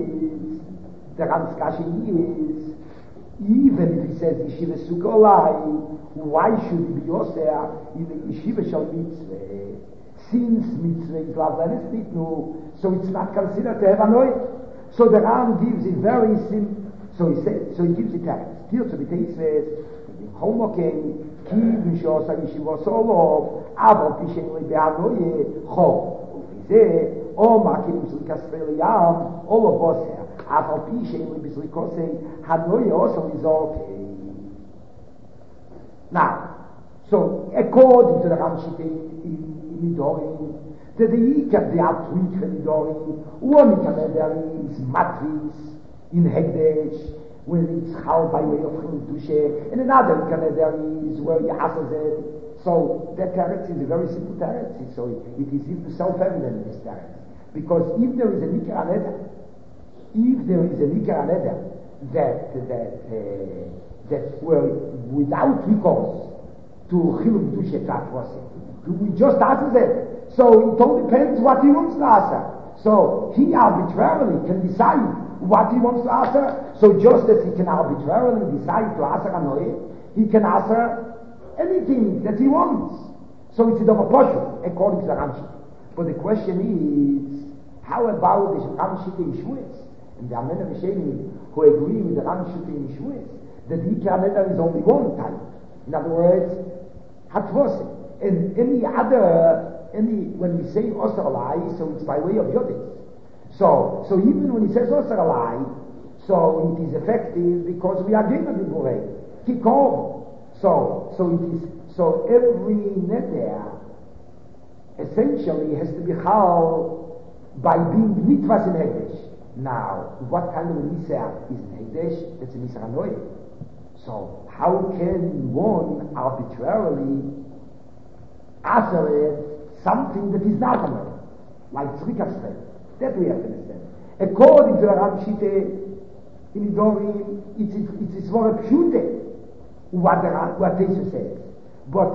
is, even if he says Yishvesu Kolai, why should he be Yosea in the Yishveshon Mitzve? Since Mitzve is Lav, when it's not nur, so it's not considered to have a noise. So the Ram gives it very simple. So he gives it text. Still to be tastes, in Homoken, Ki, Mishos, Yeshivos, Olov, Abo, Pishen, Lebeanoye, Cho. Ufize, Oma, Kim, Zlikasreli Yam, Olov, Boser, Abo, Pishen, Lebizlikose, Hanoye, also is okay. Now, so, according to the Ramshite in Nidorim, that the Ikar, the Atwik, Nidorim, one Ikar, is Matris, in Hegdesh, when it's Chal by way of Dushe, and another there is where Yahasaz it. So that teretz is a very simple teretz. So it is even self-evident, this teretz. Because if there is a Nikar Aneder, that were without recourse to Chiluk Dushe Tatwase, we just answer that. So it all depends what he wants to answer. So he arbitrarily can decide what he wants to answer. So just as he can arbitrarily decide to answer Anoye, he can answer anything that he wants. So it's a Dovaposhu, according to the Ramshit. But the question is, how about the Ramshit in Shmues? And there are many Rishonim who agree with the Ramshit in Shmues, that the Ikar Neder is only one type. In other words, Hatvose. And when we say Osar Alai, so it's by way of Yodis. So even when he says Osar Alai, so it is effective because we are given the Borei. Kikom. So every neder essentially has to be hal by being nitvas in Hegdesh. Now, what kind of a Nisa is in Hegdesh? It's a Nisa Hanoye. So how can one arbitrarily answer something that is not Hanoye, like Tzrikasrei? That we have to understand. According to the Ramshite in Nidorim, it's for a pshute what Jesus says. But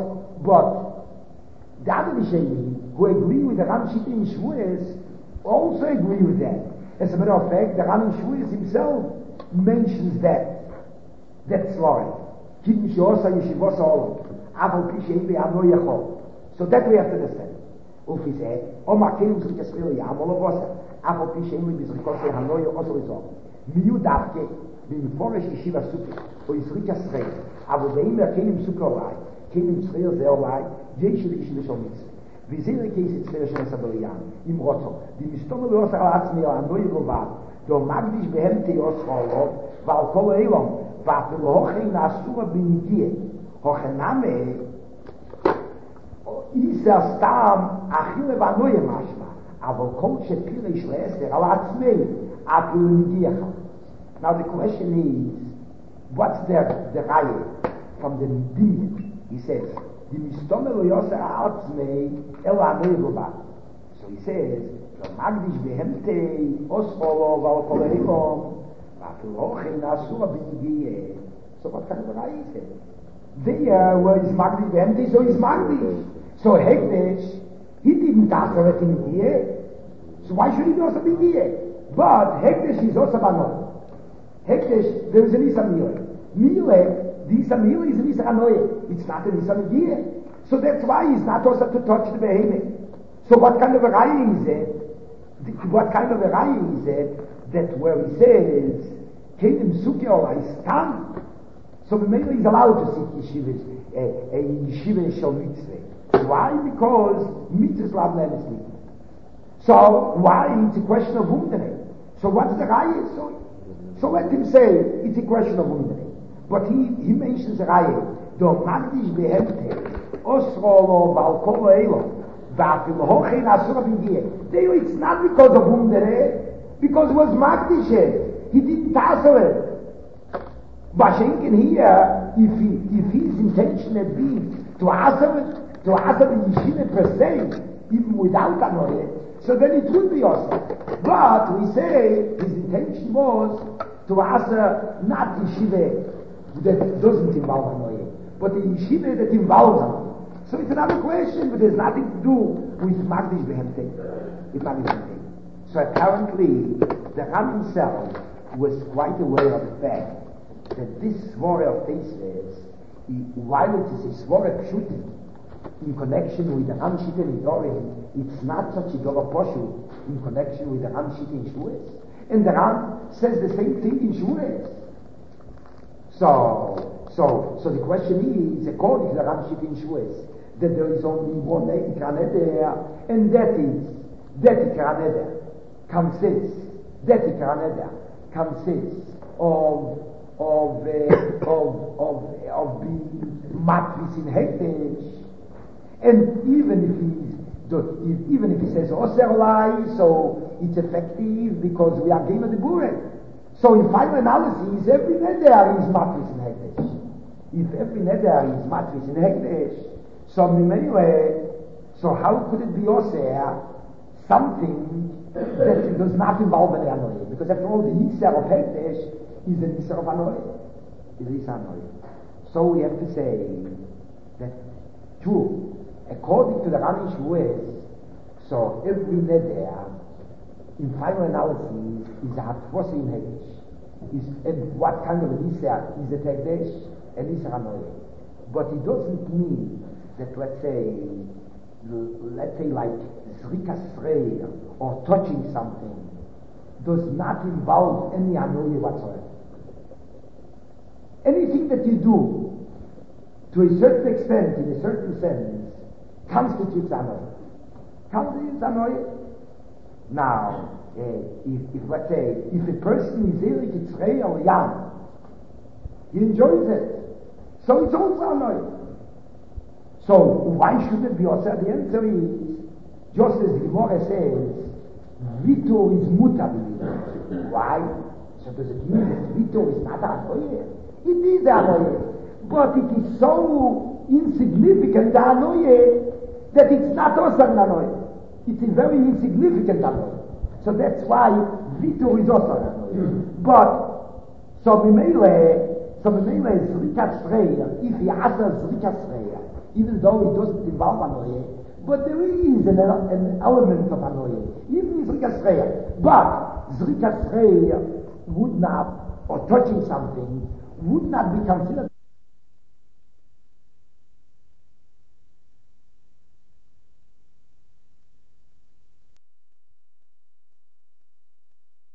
the other Rishonim who agree with the Ramshite in Shmues also agree with that. As a matter of fact, the Ram in Shmues himself mentions that story. Kim Shosa Yeshivos Olov, Avol Pishein Be'ano Yachol. So that we have to understand. He said, Oma Kelim Zlikasreli Yam Olovosa, Avol Pishein Be'zlikose Hanoye Oso Rizom. Miyu Davke, B'miforesh Yeshiva Suki, O Yisrikasreli, Avol Be'im Kelim Suki Olai, Kelim Tzreil Ze Olai, Yeshil Yishveshol Mitzvah. V'zeh Rekeis Tzreil Shon Sabariyam, Im Roto, D'mistom Le'os Al-Atzmi Hanoye Lovad, Do Magdish Behem Teos Olov, V'al Kol Eilom, V'afil Hochei Na'asura B'nigie, Hochename, Isa Stam, Achille V'anoye Mashma, Avol Kol Shepire Yishle'eser Al-Atzmei, Afil Nigiecha. Now the question is, what's the Raye from the Din? He says, the Mistome Lo Yoser Al-Atzmei, El Anoye Lovad. So he says, Magdish Behemte, Osfolo, V'al Kol Eilom, V'afil Hochei Na'asura B'nigie. So what kind of a Raye is it? There, where is Magdish Behemte, so is Magdish. So Hegdesh, he didn't answer it in here. So why should he also be here? But Hegdesh is also Banot. Hegdesh, there is a Nisa Mile. The Nisa Mile is a Nisa Hanoye. It's not a Nisa Mile. So that's why he's not also to touch the Behemoth. So what kind of a Raya is it? That where he says, keinem Suke or Istam. So maybe he's allowed to sit yeshivas, a yeshiva shel mitzvah. Why? Because mitzvahs love sleep. So why? It's a question of wundere. So what's the raya? So let him say it's a question of wundere. But he mentions raya. Do magdish behemte osrolo balkolo elo vafil hochein asura b'giyeh. It's not because of wundere, because it was magdish. He didn't tassel it. Vashenkin here, if his intention had been to answer the yeshiva per se, even without anoye, so then it would be also. But we say his intention was to answer not yeshiva that doesn't involve anoye, but the yeshiva that involves anoye. So it's another question, but there's nothing to do with magdish behemte. So apparently, the Ram himself was quite aware of the fact that this Svore of Teisves, while it is a Svore Pshuti, in connection with the Ramshit and Idorim, it's not such a Dora Poshu in connection with the Ramshit in Shues. And the Ram says the same thing in Shues. So the question is, according to the Ramshit in Shues, that there is only one Ikra Neder, and that Ikra Neder consists of being matris in hekdesh, and even if he says oser lai, so it's effective because we are given the buren. So in final analysis, every neder is matris in hekdesh. If every neder is matris in hekdesh, so how could it be oser something that does not involve an anoye? Because after all, the yisar of hekdesh is an Isra of Anoye. So we have to say that true, according to the Rami Shues, so every neder in final analysis is a hatfos in Hekdesh. And what kind of an Isra is a Hekdesh? An Isra Anoye. But it doesn't mean that, let's say like Zrikas Rei or touching something does not involve any Anoye whatsoever. Anything that you do, to a certain extent, in a certain sense, constitutes anoye. Now, if let's say, if a person is Erik Yitzrei or young, he enjoys it. So it's also anoye. So why should it be also? The answer is, just as the Gemara says, Vitor is mutar. Why? So does it mean that Vitor is not anoye? It is anoye, but it is so insignificant anoye that it's not also an anoye. It's a very insignificant anoye. So that's why Vitor is also an anoye. But so Mimele is Zrikas Reya. If he answers Zrikas Reya, even though it doesn't involve anoye, but there is an element of anoye, even Zrikas Reya. But Zrikas Reya would not, or touching something, would not be considered